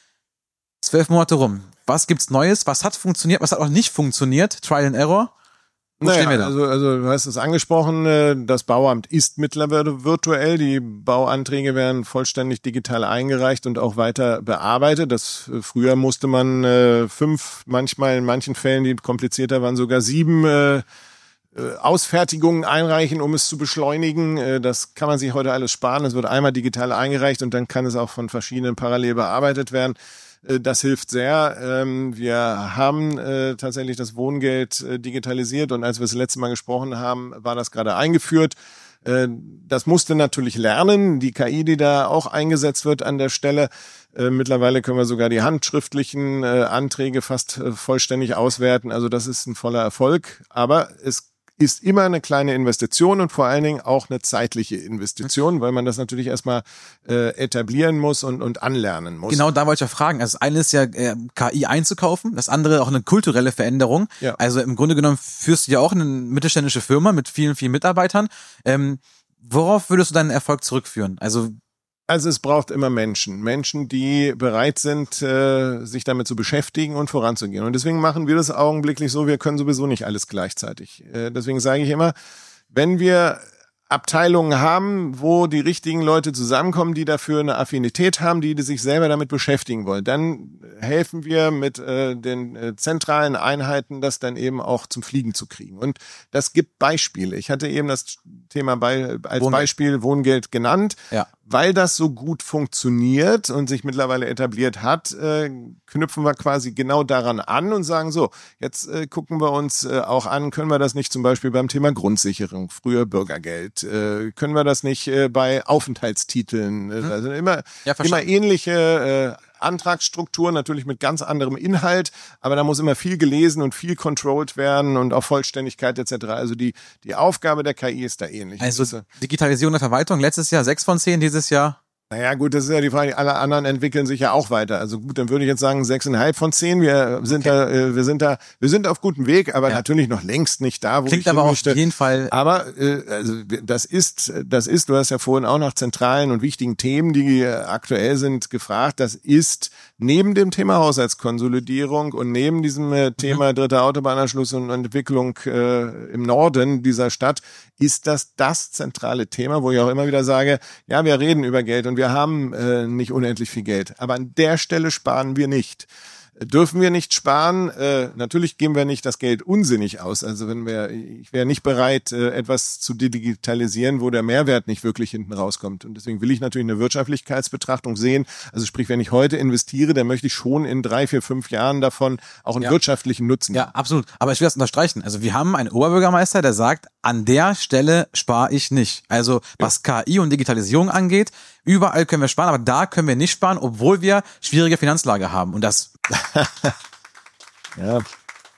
12 Monate rum. Was gibt's Neues? Was hat funktioniert? Was hat auch nicht funktioniert? Trial and Error? Wo stehen wir da? Also du hast es angesprochen, das Bauamt ist mittlerweile virtuell. Die Bauanträge werden vollständig digital eingereicht und auch weiter bearbeitet. Früher musste man 5, manchmal in manchen Fällen, die komplizierter waren, sogar 7 Ausfertigungen einreichen, um es zu beschleunigen. Das kann man sich heute alles sparen. Es wird einmal digital eingereicht und dann kann es auch von verschiedenen parallel bearbeitet werden. Das hilft sehr. Wir haben tatsächlich das Wohngeld digitalisiert und als wir das letzte Mal gesprochen haben, war das gerade eingeführt. Das musste natürlich lernen, die KI, die da auch eingesetzt wird an der Stelle. Mittlerweile können wir sogar die handschriftlichen Anträge fast vollständig auswerten. Also das ist ein voller Erfolg. Aber es ist immer eine kleine Investition und vor allen Dingen auch eine zeitliche Investition, weil man das natürlich erstmal etablieren muss und anlernen muss. Genau, da wollte ich ja fragen. Also das eine ist ja KI einzukaufen, das andere auch eine kulturelle Veränderung. Ja. Also im Grunde genommen führst du ja auch eine mittelständische Firma mit vielen Mitarbeitern. Worauf würdest du deinen Erfolg zurückführen? Also es braucht immer Menschen, die bereit sind, sich damit zu beschäftigen und voranzugehen. Und deswegen machen wir das augenblicklich so, wir können sowieso nicht alles gleichzeitig. Deswegen sage ich immer, wenn wir Abteilungen haben, wo die richtigen Leute zusammenkommen, die dafür eine Affinität haben, die sich selber damit beschäftigen wollen, dann helfen wir mit den zentralen Einheiten, das dann eben auch zum Fliegen zu kriegen. Und das gibt Beispiele. Ich hatte eben das Thema als Beispiel Wohngeld genannt. Ja. Weil das so gut funktioniert und sich mittlerweile etabliert hat, knüpfen wir quasi genau daran an und sagen so, jetzt gucken wir uns auch an, können wir das nicht zum Beispiel beim Thema Grundsicherung, früher Bürgergeld, können wir das nicht bei Aufenthaltstiteln, also immer ähnliche Antragsstruktur, natürlich mit ganz anderem Inhalt, aber da muss immer viel gelesen und viel controlled werden und auf Vollständigkeit etc. Also die Aufgabe der KI ist da ähnlich. Also Digitalisierung der Verwaltung, letztes Jahr 6 von 10, dieses Jahr? Naja gut, das ist ja die Frage, alle anderen entwickeln sich ja auch weiter. Also gut, dann würde ich jetzt sagen 6,5 von 10. Wir sind auf gutem Weg, aber natürlich noch längst nicht da, wo Klingt aber auf jeden Fall. Aber also das ist, du hast ja vorhin auch nach zentralen und wichtigen Themen, die aktuell sind, gefragt. Das ist neben dem Thema Haushaltskonsolidierung und neben diesem Thema dritter Autobahnanschluss und Entwicklung im Norden dieser Stadt, ist das zentrale Thema, wo ich auch immer wieder sage, ja, wir reden über Geld und wir haben nicht unendlich viel Geld. Aber an der Stelle sparen wir nicht. Dürfen wir nicht sparen? Natürlich geben wir nicht das Geld unsinnig aus. Also ich wäre nicht bereit, etwas zu digitalisieren, wo der Mehrwert nicht wirklich hinten rauskommt. Und deswegen will ich natürlich eine Wirtschaftlichkeitsbetrachtung sehen. Also sprich, wenn ich heute investiere, dann möchte ich schon in 3, 4, 5 Jahren davon auch einen wirtschaftlichen Nutzen. Ja, absolut. Aber ich will das unterstreichen. Also wir haben einen Oberbürgermeister, der sagt, an der Stelle spare ich nicht. Also was KI und Digitalisierung angeht, überall können wir sparen, aber da können wir nicht sparen, obwohl wir schwierige Finanzlage haben. Und das ja.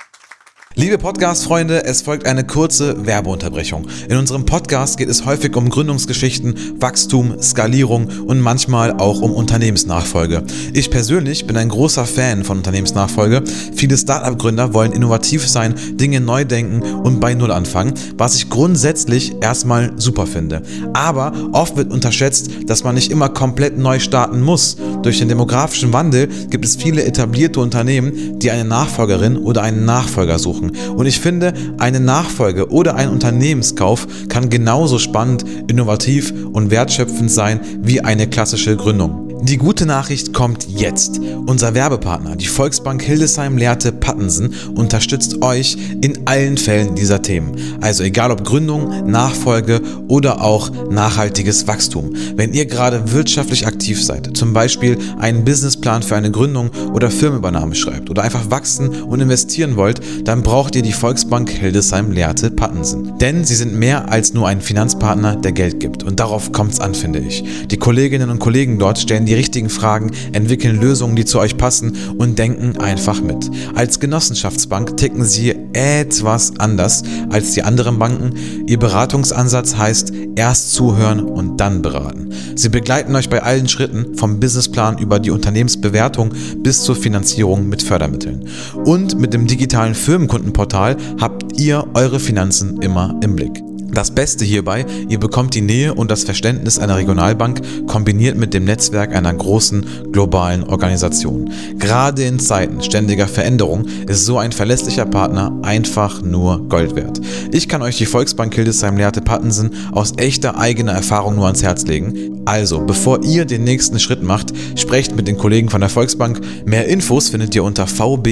Liebe Podcast-Freunde, es folgt eine kurze Werbeunterbrechung. In unserem Podcast geht es häufig um Gründungsgeschichten, Wachstum, Skalierung und manchmal auch um Unternehmensnachfolge. Ich persönlich bin ein großer Fan von Unternehmensnachfolge. Viele Start-up-Gründer wollen innovativ sein, Dinge neu denken und bei Null anfangen, was ich grundsätzlich erstmal super finde. Aber oft wird unterschätzt, dass man nicht immer komplett neu starten muss. Durch den demografischen Wandel gibt es viele etablierte Unternehmen, die eine Nachfolgerin oder einen Nachfolger suchen. Und ich finde, eine Nachfolge oder ein Unternehmenskauf kann genauso spannend, innovativ und wertschöpfend sein wie eine klassische Gründung. Die gute Nachricht kommt jetzt. Unser Werbepartner, die Volksbank Hildesheim-Lehrte Pattensen, unterstützt euch in allen Fällen dieser Themen. Also egal ob Gründung, Nachfolge oder auch nachhaltiges Wachstum. Wenn ihr gerade wirtschaftlich aktiv seid, zum Beispiel einen Businessplan für eine Gründung oder Firmenübernahme schreibt oder einfach wachsen und investieren wollt, dann braucht ihr die Volksbank Hildesheim-Lehrte Pattensen. Denn sie sind mehr als nur ein Finanzpartner, der Geld gibt. Und darauf kommt's an, finde ich. Die Kolleginnen und Kollegen dort stellen die richtigen Fragen, entwickeln Lösungen, die zu euch passen und denken einfach mit. Als Genossenschaftsbank ticken sie etwas anders als die anderen Banken. Ihr Beratungsansatz heißt erst zuhören und dann beraten. Sie begleiten euch bei allen Schritten, vom Businessplan über die Unternehmensbewertung bis zur Finanzierung mit Fördermitteln. Und mit dem digitalen Firmenkundenportal habt ihr eure Finanzen immer im Blick. Das Beste hierbei, ihr bekommt die Nähe und das Verständnis einer Regionalbank kombiniert mit dem Netzwerk einer großen globalen Organisation. Gerade in Zeiten ständiger Veränderung ist so ein verlässlicher Partner einfach nur Gold wert. Ich kann euch die Volksbank Hildesheim-Lehrte Pattensen aus echter eigener Erfahrung nur ans Herz legen. Also, bevor ihr den nächsten Schritt macht, sprecht mit den Kollegen von der Volksbank. Mehr Infos findet ihr unter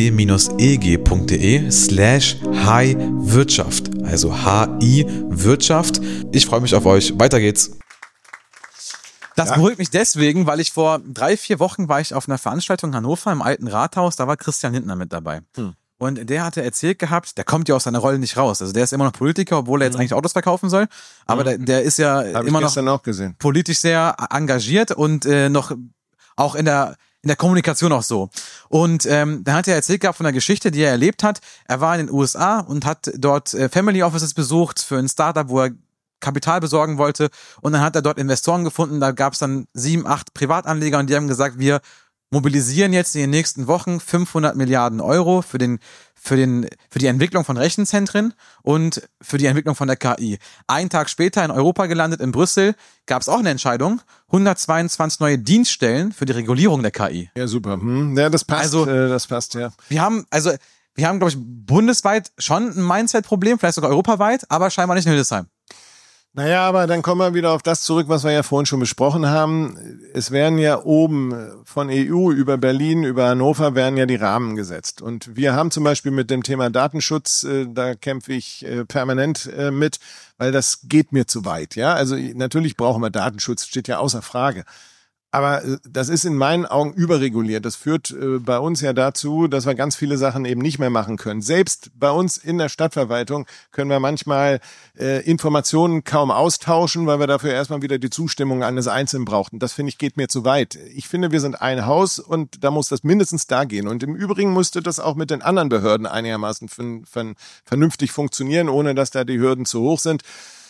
vb-eg.de/hi-Wirtschaft. Also HI Wirtschaft. Ich freue mich auf euch. Weiter geht's. Das beruhigt mich deswegen, weil ich vor 3, 4 Wochen war ich auf einer Veranstaltung in Hannover im Alten Rathaus. Da war Christian Lindner mit dabei. Und der hatte erzählt gehabt, der kommt ja aus seiner Rolle nicht raus. Also der ist immer noch Politiker, obwohl er jetzt eigentlich Autos verkaufen soll. Aber der ist ja immer noch auch gesehen. Politisch sehr engagiert und noch auch in der in der Kommunikation auch so. Und dann hat er erzählt gehabt von der Geschichte, die er erlebt hat. Er war in den USA und hat dort Family Offices besucht für ein Startup, wo er Kapital besorgen wollte. Und dann hat er dort Investoren gefunden. Da gab es dann 7, 8 Privatanleger und die haben gesagt, wir mobilisieren jetzt in den nächsten Wochen 500 Milliarden Euro für die Entwicklung von Rechenzentren und für die Entwicklung von der KI. Einen Tag später in Europa gelandet, in Brüssel, gab es auch eine Entscheidung, 122 neue Dienststellen für die Regulierung der KI. Ja, super. Ja, das passt. Also, das passt, ja. Wir haben, glaube ich, bundesweit schon ein Mindset-Problem, vielleicht sogar europaweit, aber scheinbar nicht in Hildesheim. Naja, aber dann kommen wir wieder auf das zurück, was wir ja vorhin schon besprochen haben. Es werden ja oben von EU über Berlin, über Hannover werden ja die Rahmen gesetzt. Und wir haben zum Beispiel mit dem Thema Datenschutz, da kämpfe ich permanent mit, weil das geht mir zu weit. Ja, also natürlich brauchen wir Datenschutz, steht ja außer Frage. Aber das ist in meinen Augen überreguliert. Das führt bei uns ja dazu, dass wir ganz viele Sachen eben nicht mehr machen können. Selbst bei uns in der Stadtverwaltung können wir manchmal Informationen kaum austauschen, weil wir dafür erstmal wieder die Zustimmung eines Einzelnen brauchten. Das, finde ich, geht mir zu weit. Ich finde, wir sind ein Haus und da muss das mindestens da gehen. Und im Übrigen musste das auch mit den anderen Behörden einigermaßen vernünftig funktionieren, ohne dass da die Hürden zu hoch sind.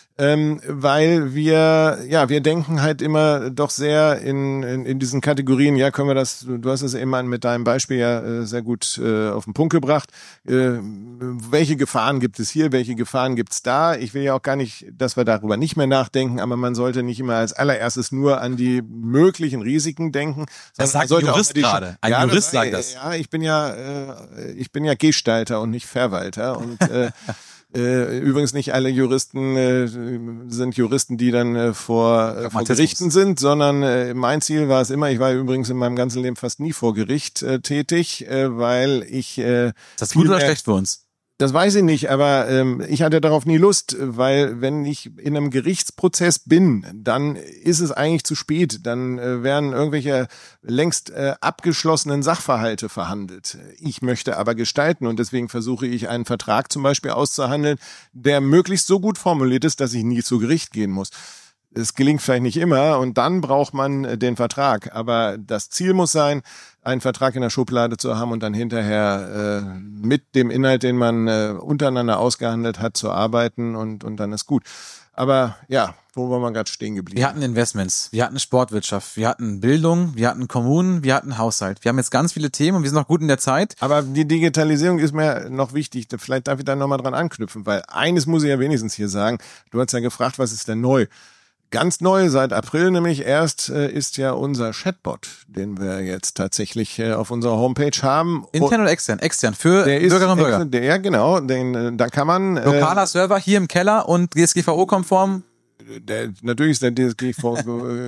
Weil wir denken halt immer doch sehr in diesen Kategorien, ja, können wir das, du hast es immer mit deinem Beispiel ja sehr gut auf den Punkt gebracht. Welche Gefahren gibt es hier, welche Gefahren gibt's da? Ich will ja auch gar nicht, dass wir darüber nicht mehr nachdenken, aber man sollte nicht immer als allererstes nur an die möglichen Risiken denken. Das sagt ein Jurist gerade. Ein Jurist sagt das. Ja, ich bin ja Gestalter und nicht Verwalter und übrigens nicht alle Juristen sind Juristen, die dann vor Gerichten sind, sondern mein Ziel war es immer, ich war übrigens in meinem ganzen Leben fast nie vor Gericht tätig, weil ich... das ist gut oder schlecht für uns? Das weiß ich nicht, aber ich hatte darauf nie Lust, weil wenn ich in einem Gerichtsprozess bin, dann ist es eigentlich zu spät. Dann werden irgendwelche längst abgeschlossenen Sachverhalte verhandelt. Ich möchte aber gestalten und deswegen versuche ich einen Vertrag zum Beispiel auszuhandeln, der möglichst so gut formuliert ist, dass ich nie zu Gericht gehen muss. Es gelingt vielleicht nicht immer und dann braucht man den Vertrag. Aber das Ziel muss sein, einen Vertrag in der Schublade zu haben und dann hinterher mit dem Inhalt, den man untereinander ausgehandelt hat, zu arbeiten und dann ist gut. Aber ja, wo waren wir gerade stehen geblieben? Wir hatten Investments, wir hatten Sportwirtschaft, wir hatten Bildung, wir hatten Kommunen, wir hatten Haushalt. Wir haben jetzt ganz viele Themen und wir sind noch gut in der Zeit. Aber die Digitalisierung ist mir noch wichtig. Vielleicht darf ich da nochmal dran anknüpfen, weil eines muss ich ja wenigstens hier sagen. Du hast ja gefragt, was ist denn neu? Ganz neu seit April nämlich erst ist ja unser Chatbot, den wir jetzt tatsächlich auf unserer Homepage haben. Intern oder extern? Extern, für Bürgerinnen und Bürger. Ja, genau. Da kann man... Lokaler Server hier im Keller und DSGVO-konform. Natürlich ist der DSGVO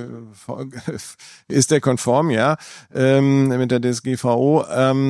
ist der konform, ja, mit der DSGVO.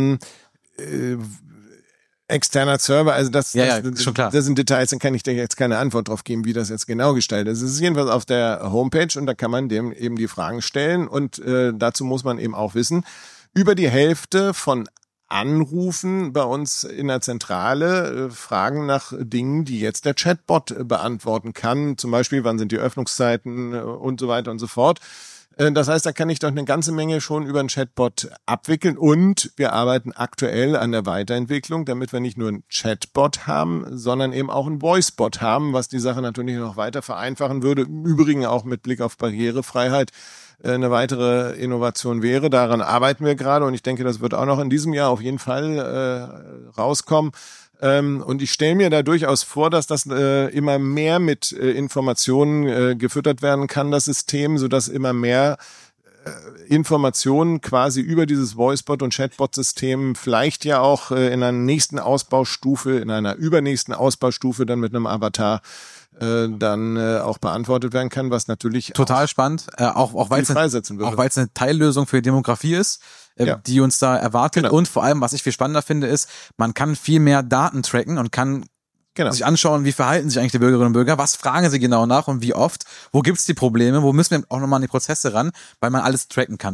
Externer Server, also das schon klar. Das sind Details, dann kann ich dir jetzt keine Antwort drauf geben, wie das jetzt genau gestaltet ist. Es ist jedenfalls auf der Homepage und da kann man dem eben die Fragen stellen und dazu muss man eben auch wissen, über die Hälfte von Anrufen bei uns in der Zentrale fragen nach Dingen, die jetzt der Chatbot beantworten kann, zum Beispiel, wann sind die Öffnungszeiten und so weiter und so fort. Das heißt, da kann ich doch eine ganze Menge schon über einen Chatbot abwickeln und wir arbeiten aktuell an der Weiterentwicklung, damit wir nicht nur einen Chatbot haben, sondern eben auch einen Voicebot haben, was die Sache natürlich noch weiter vereinfachen würde. Im Übrigen auch mit Blick auf Barrierefreiheit eine weitere Innovation wäre. Daran arbeiten wir gerade und ich denke, das wird auch noch in diesem Jahr auf jeden Fall rauskommen. Und ich stelle mir da durchaus vor, dass das immer mehr mit Informationen gefüttert werden kann, das System, sodass immer mehr Informationen quasi über dieses Voicebot und Chatbot-System vielleicht ja auch in einer nächsten Ausbaustufe, in einer übernächsten Ausbaustufe dann mit einem Avatar dann auch beantwortet werden kann, was natürlich total spannend, auch weil es eine Teillösung für die Demografie ist, die uns da erwartet. Genau. Und vor allem, was ich viel spannender finde, ist, man kann viel mehr Daten tracken und kann sich anschauen, wie verhalten sich eigentlich die Bürgerinnen und Bürger, was fragen sie genau nach und wie oft, wo gibt's die Probleme, wo müssen wir auch nochmal an die Prozesse ran, weil man alles tracken kann.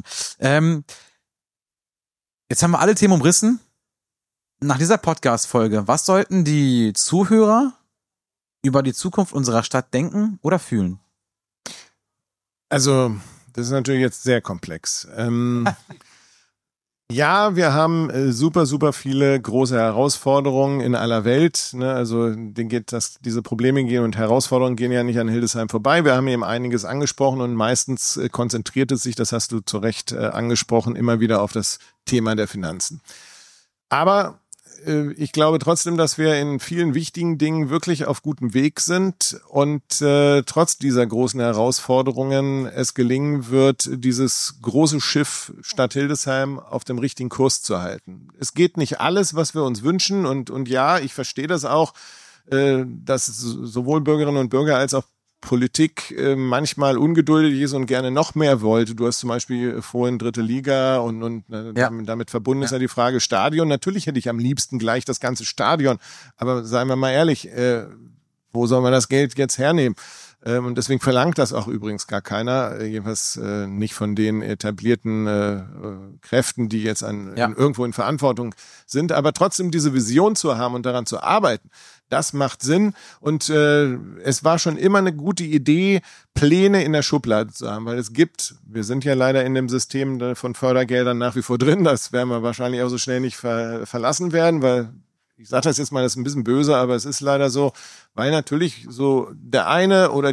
Jetzt haben wir alle Themen umrissen. Nach dieser Podcast-Folge, was sollten die Zuhörer über die Zukunft unserer Stadt denken oder fühlen? Also, das ist natürlich jetzt sehr komplex. Ja, wir haben super viele große Herausforderungen in aller Welt. Ne? Also diese Probleme gehen und Herausforderungen gehen ja nicht an Hildesheim vorbei. Wir haben eben einiges angesprochen und meistens konzentriert es sich, das hast du zu Recht angesprochen, immer wieder auf das Thema der Finanzen. Aber ich glaube trotzdem, dass wir in vielen wichtigen Dingen wirklich auf gutem Weg sind und trotz dieser großen Herausforderungen es gelingen wird, dieses große Schiff Stadt Hildesheim auf dem richtigen Kurs zu halten. Es geht nicht alles, was wir uns wünschen und ja, ich verstehe das auch, dass sowohl Bürgerinnen und Bürger als auch Politik manchmal ungeduldig ist und gerne noch mehr wollte. Du hast zum Beispiel vorhin dritte Liga und damit verbunden ist ja die Frage Stadion. Natürlich hätte ich am liebsten gleich das ganze Stadion, aber seien wir mal ehrlich, wo soll man das Geld jetzt hernehmen? Und deswegen verlangt das auch übrigens gar keiner, jedenfalls nicht von den etablierten Kräften, die jetzt irgendwo in Verantwortung sind, aber trotzdem diese Vision zu haben und daran zu arbeiten, das macht Sinn und es war schon immer eine gute Idee, Pläne in der Schublade zu haben, weil wir sind ja leider in dem System von Fördergeldern nach wie vor drin, das werden wir wahrscheinlich auch so schnell nicht verlassen werden, weil ich sage das jetzt mal, das ist ein bisschen böse, aber es ist leider so, weil natürlich so der eine oder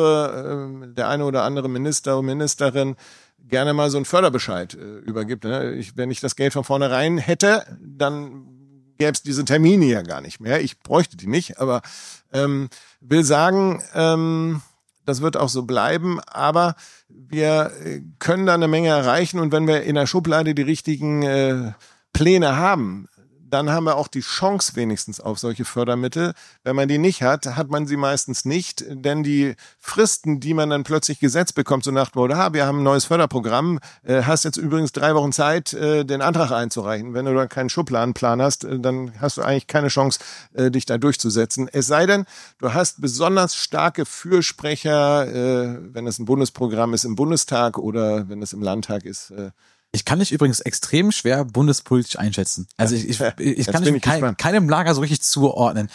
andere Minister und Ministerin gerne mal so einen Förderbescheid übergibt. Ne? Wenn ich das Geld von vornherein hätte, dann gäbe es diese Termine ja gar nicht mehr. Ich bräuchte die nicht, aber will sagen, das wird auch so bleiben, aber wir können da eine Menge erreichen und wenn wir in der Schublade die richtigen Pläne haben, dann haben wir auch die Chance wenigstens auf solche Fördermittel. Wenn man die nicht hat, hat man sie meistens nicht, denn die Fristen, die man dann plötzlich gesetzt bekommt, so nach dem Motto, wir haben ein neues Förderprogramm, hast jetzt übrigens 3 Wochen Zeit, den Antrag einzureichen. Wenn du da keinen Schubladenplan hast, dann hast du eigentlich keine Chance, dich da durchzusetzen. Es sei denn, du hast besonders starke Fürsprecher, wenn es ein Bundesprogramm ist im Bundestag oder wenn es im Landtag ist, Ich kann dich übrigens extrem schwer bundespolitisch einschätzen. Also ich kann dich keinem Lager so richtig zuordnen.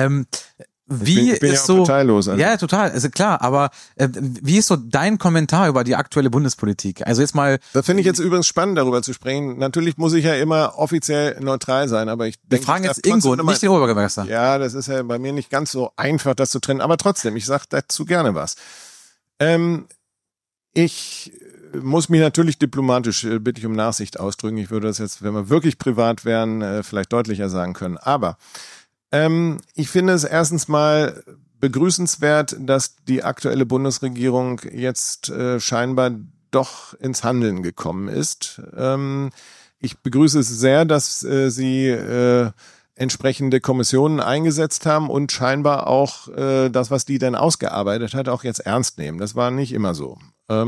Ich bin ja so parteilos. Also. Ja, total, also klar, aber wie ist so dein Kommentar über die aktuelle Bundespolitik? Also jetzt mal. Das finde ich jetzt übrigens spannend, darüber zu sprechen. Natürlich muss ich ja immer offiziell neutral sein, aber ich denke, wir fragen jetzt Ingo, nicht den Oberbürgermeister. Ja, das ist ja bei mir nicht ganz so einfach, das zu trennen, aber trotzdem, ich sage dazu gerne was. Ich muss mich natürlich diplomatisch, bitte ich um Nachsicht ausdrücken. Ich würde das jetzt, wenn wir wirklich privat wären, vielleicht deutlicher sagen können. Aber ich finde es erstens mal begrüßenswert, dass die aktuelle Bundesregierung jetzt scheinbar doch ins Handeln gekommen ist. Ich begrüße es sehr, dass sie entsprechende Kommissionen eingesetzt haben und scheinbar auch das, was die dann ausgearbeitet hat, auch jetzt ernst nehmen. Das war nicht immer so.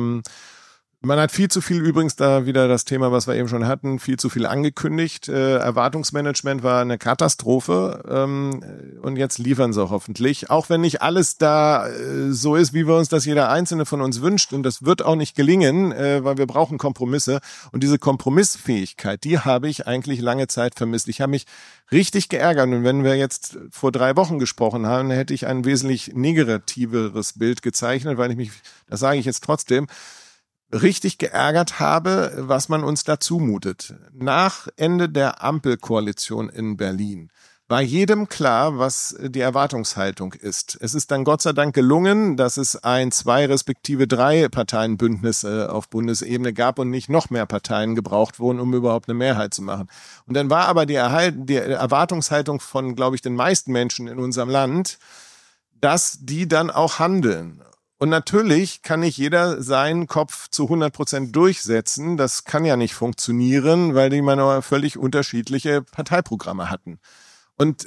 Man hat viel zu viel, übrigens da wieder das Thema, was wir eben schon hatten, viel zu viel angekündigt. Erwartungsmanagement war eine Katastrophe und jetzt liefern sie hoffentlich. Auch wenn nicht alles da so ist, wie wir uns das jeder Einzelne von uns wünscht. Und das wird auch nicht gelingen, weil wir brauchen Kompromisse. Und diese Kompromissfähigkeit, die habe ich eigentlich lange Zeit vermisst. Ich habe mich richtig geärgert. Und wenn wir jetzt vor 3 Wochen gesprochen haben, hätte ich ein wesentlich negativeres Bild gezeichnet, weil ich mich, das sage ich jetzt trotzdem, richtig geärgert habe, was man uns da zumutet. Nach Ende der Ampelkoalition in Berlin war jedem klar, was die Erwartungshaltung ist. Es ist dann Gott sei Dank gelungen, dass es 1, 2 respektive 3 Parteienbündnis auf Bundesebene gab und nicht noch mehr Parteien gebraucht wurden, um überhaupt eine Mehrheit zu machen. Und dann war aber die Erwartungshaltung von, glaube ich, den meisten Menschen in unserem Land, dass die dann auch handeln. Und natürlich kann nicht jeder seinen Kopf zu 100% durchsetzen. Das kann ja nicht funktionieren, weil die mal völlig unterschiedliche Parteiprogramme hatten. Und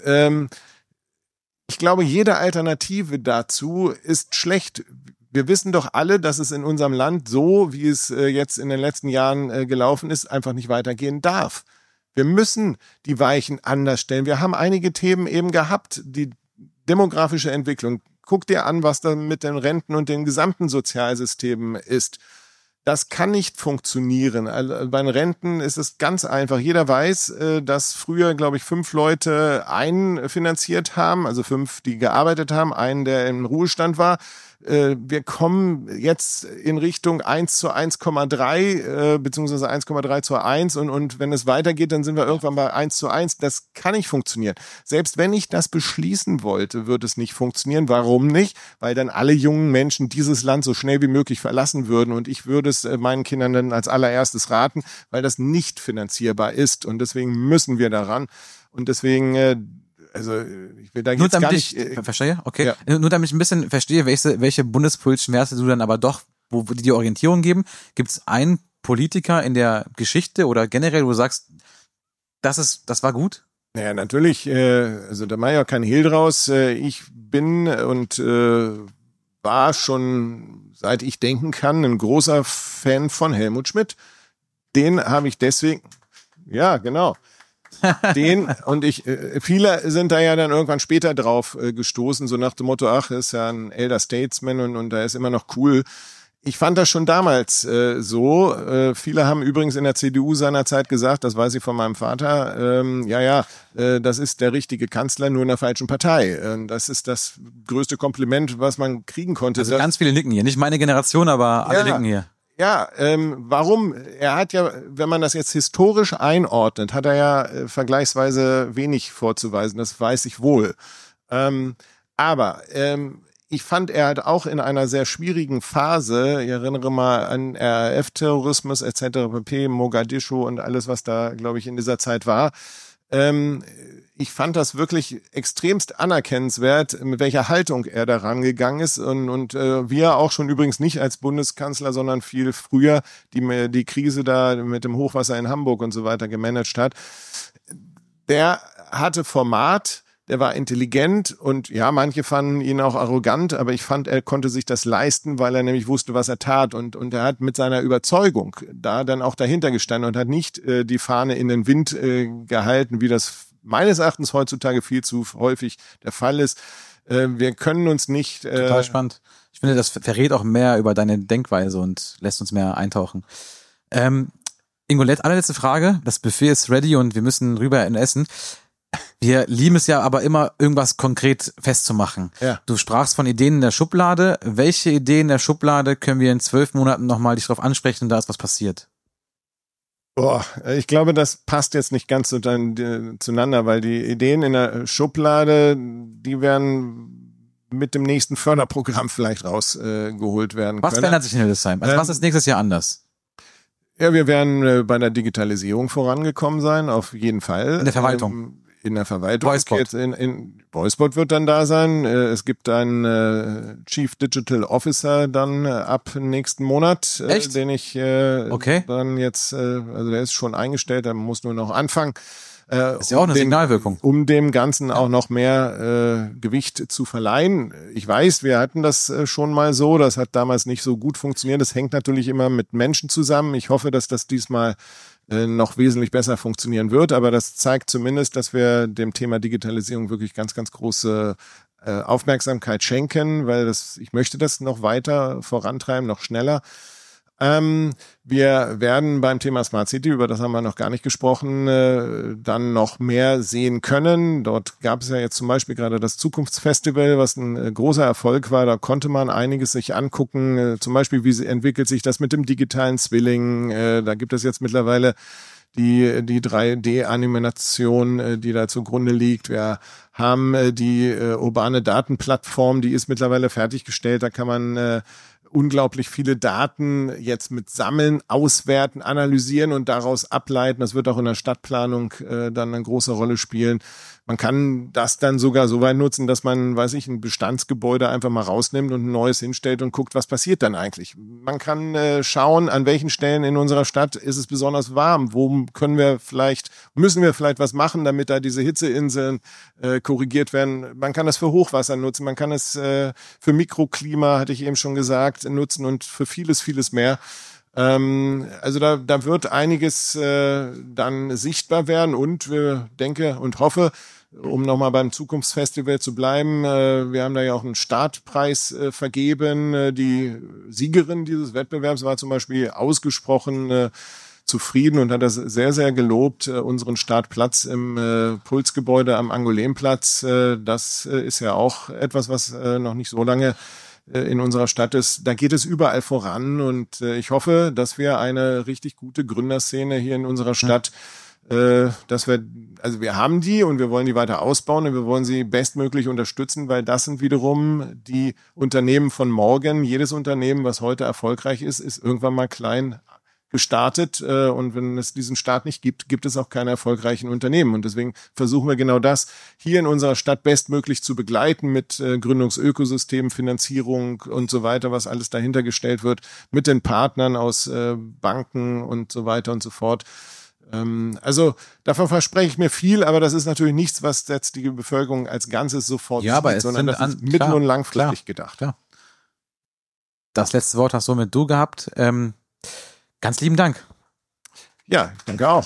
ich glaube, jede Alternative dazu ist schlecht. Wir wissen doch alle, dass es in unserem Land so, wie es jetzt in den letzten Jahren gelaufen ist, einfach nicht weitergehen darf. Wir müssen die Weichen anders stellen. Wir haben einige Themen eben gehabt, die demografische Entwicklung. Guck dir an, was da mit den Renten und den gesamten Sozialsystemen ist. Das kann nicht funktionieren. Also bei den Renten ist es ganz einfach. Jeder weiß, dass früher, glaube ich, 5 Leute einen finanziert haben, also 5, die gearbeitet haben, einen, der im Ruhestand war. wir kommen jetzt in Richtung 1 zu 1,3 beziehungsweise 1,3 zu 1 und wenn es weitergeht, dann sind wir irgendwann bei 1 zu 1. Das kann nicht funktionieren. Selbst wenn ich das beschließen wollte, wird es nicht funktionieren. Warum nicht? Weil dann alle jungen Menschen dieses Land so schnell wie möglich verlassen würden und ich würde es meinen Kindern dann als allererstes raten, weil das nicht finanzierbar ist und deswegen müssen wir daran und deswegen also ich will da nur jetzt damit gar nicht... verstehe? Okay. Ja. Nur damit ich ein bisschen verstehe, welche Bundespulsschmerze du dann aber doch, wo die dir Orientierung geben. Gibt es einen Politiker in der Geschichte oder generell, wo du sagst, das war gut? Naja, natürlich, also da mache ich auch kein Hehl draus. Ich bin und war schon, seit ich denken kann, ein großer Fan von Helmut Schmidt. Den habe ich deswegen... Ja, genau. Viele sind da ja dann irgendwann später drauf gestoßen, so nach dem Motto, ach, ist ja ein Elder Statesman und da ist immer noch cool. Ich fand das schon damals so. Viele haben übrigens in der CDU seinerzeit gesagt, das weiß ich von meinem Vater, das ist der richtige Kanzler, nur in der falschen Partei. Das ist das größte Kompliment, was man kriegen konnte. Also ganz viele nicken hier, nicht meine Generation, aber alle nicken hier. Ja, warum? Er hat ja, wenn man das jetzt historisch einordnet, hat er ja vergleichsweise wenig vorzuweisen, das weiß ich wohl. Aber ich fand, er hat auch in einer sehr schwierigen Phase, ich erinnere mal an RAF-Terrorismus etc., pp., Mogadischu und alles, was da, glaube ich, in dieser Zeit war, ich fand das wirklich extremst anerkennenswert, mit welcher Haltung er da rangegangen ist und wie er auch schon übrigens nicht als Bundeskanzler, sondern viel früher die Krise da mit dem Hochwasser in Hamburg und so weiter gemanagt hat. Der hatte Format, der war intelligent und ja, manche fanden ihn auch arrogant, aber ich fand, er konnte sich das leisten, weil er nämlich wusste, was er tat und er hat mit seiner Überzeugung da dann auch dahinter gestanden und hat nicht die Fahne in den Wind gehalten, wie das meines Erachtens heutzutage viel zu häufig der Fall ist. Wir können uns nicht... Total spannend. Ich finde, das verrät auch mehr über deine Denkweise und lässt uns mehr eintauchen. Ingo, allerletzte Frage. Das Buffet ist ready und wir müssen rüber in Essen. Wir lieben es ja aber immer, irgendwas konkret festzumachen. Ja. Du sprachst von Ideen in der Schublade. Welche Ideen in der Schublade können wir in 12 Monaten nochmal dich drauf ansprechen und da ist was passiert? Boah, ich glaube, das passt jetzt nicht ganz so zueinander, weil die Ideen in der Schublade, die werden mit dem nächsten Förderprogramm vielleicht rausgeholt werden können. Was verändert sich in Hildesheim? Also was ist nächstes Jahr anders? Ja, wir werden bei der Digitalisierung vorangekommen sein, auf jeden Fall. In der Verwaltung? In der Verwaltung. Voicebot. Jetzt in Voicebot wird dann da sein. Es gibt einen Chief Digital Officer dann ab nächsten Monat, Echt? den ich dann jetzt, also der ist schon eingestellt, der muss nur noch anfangen. Ist ja auch eine Signalwirkung. Um dem Ganzen auch noch mehr Gewicht zu verleihen. Ich weiß, wir hatten das schon mal so, das hat damals nicht so gut funktioniert. Das hängt natürlich immer mit Menschen zusammen. Ich hoffe, dass das diesmal noch wesentlich besser funktionieren wird, aber das zeigt zumindest, dass wir dem Thema Digitalisierung wirklich ganz, ganz große Aufmerksamkeit schenken, weil ich möchte das noch weiter vorantreiben, noch schneller. Wir werden beim Thema Smart City, über das haben wir noch gar nicht gesprochen, dann noch mehr sehen können. Dort gab es ja jetzt zum Beispiel gerade das Zukunftsfestival, was ein großer Erfolg war. Da konnte man einiges sich angucken. Zum Beispiel, wie entwickelt sich das mit dem digitalen Zwilling. Da gibt es jetzt mittlerweile die 3D-Animation, die da zugrunde liegt. Wir haben die urbane Datenplattform, die ist mittlerweile fertiggestellt. Da kann man unglaublich viele Daten jetzt mit Sammeln, Auswerten, Analysieren und daraus ableiten. Das wird auch in der Stadtplanung dann eine große Rolle spielen. Man kann das dann sogar so weit nutzen, dass man, ein Bestandsgebäude einfach mal rausnimmt und ein neues hinstellt und guckt, was passiert dann eigentlich. Man kann schauen, an welchen Stellen in unserer Stadt ist es besonders warm. Wo müssen wir vielleicht was machen, damit da diese Hitzeinseln korrigiert werden. Man kann das für Hochwasser nutzen. Man kann es für Mikroklima, hatte ich eben schon gesagt, nutzen und für vieles, vieles mehr. Also da wird einiges dann sichtbar werden und denke und hoffe, um nochmal beim Zukunftsfestival zu bleiben, wir haben da ja auch einen Startpreis vergeben. Die Siegerin dieses Wettbewerbs war zum Beispiel ausgesprochen zufrieden und hat das sehr, sehr gelobt, unseren Startplatz im Pulsgebäude am Angoulême-Platz. Das ist ja auch etwas, was noch nicht so lange in unserer Stadt ist, da geht es überall voran und ich hoffe, dass wir eine richtig gute Gründerszene hier in unserer Stadt wir haben die und wir wollen die weiter ausbauen und wir wollen sie bestmöglich unterstützen, weil das sind wiederum die Unternehmen von morgen. Jedes Unternehmen, was heute erfolgreich ist, ist irgendwann mal klein gestartet und wenn es diesen Start nicht gibt, gibt es auch keine erfolgreichen Unternehmen und deswegen versuchen wir genau das hier in unserer Stadt bestmöglich zu begleiten mit Gründungsökosystem, Finanzierung und so weiter, was alles dahinter gestellt wird, mit den Partnern aus Banken und so weiter und so fort. Also davon verspreche ich mir viel, aber das ist natürlich nichts, was jetzt die Bevölkerung als Ganzes sofort sieht, sondern das ist mittel- und langfristig gedacht. Klar. Das letzte Wort hast somit du gehabt. Ganz lieben Dank. Ja, danke auch.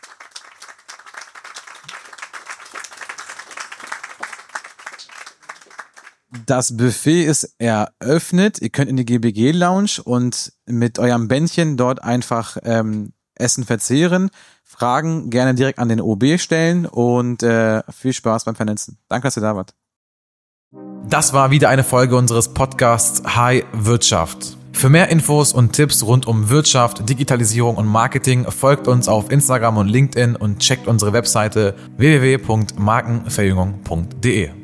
Das Buffet ist eröffnet. Ihr könnt in die GBG-Lounge und mit eurem Bändchen dort einfach Essen verzehren. Fragen gerne direkt an den OB stellen und viel Spaß beim Vernetzen. Danke, dass ihr da wart. Das war wieder eine Folge unseres Podcasts Hi Wirtschaft. Für mehr Infos und Tipps rund um Wirtschaft, Digitalisierung und Marketing folgt uns auf Instagram und LinkedIn und checkt unsere Webseite www.markenverjüngung.de.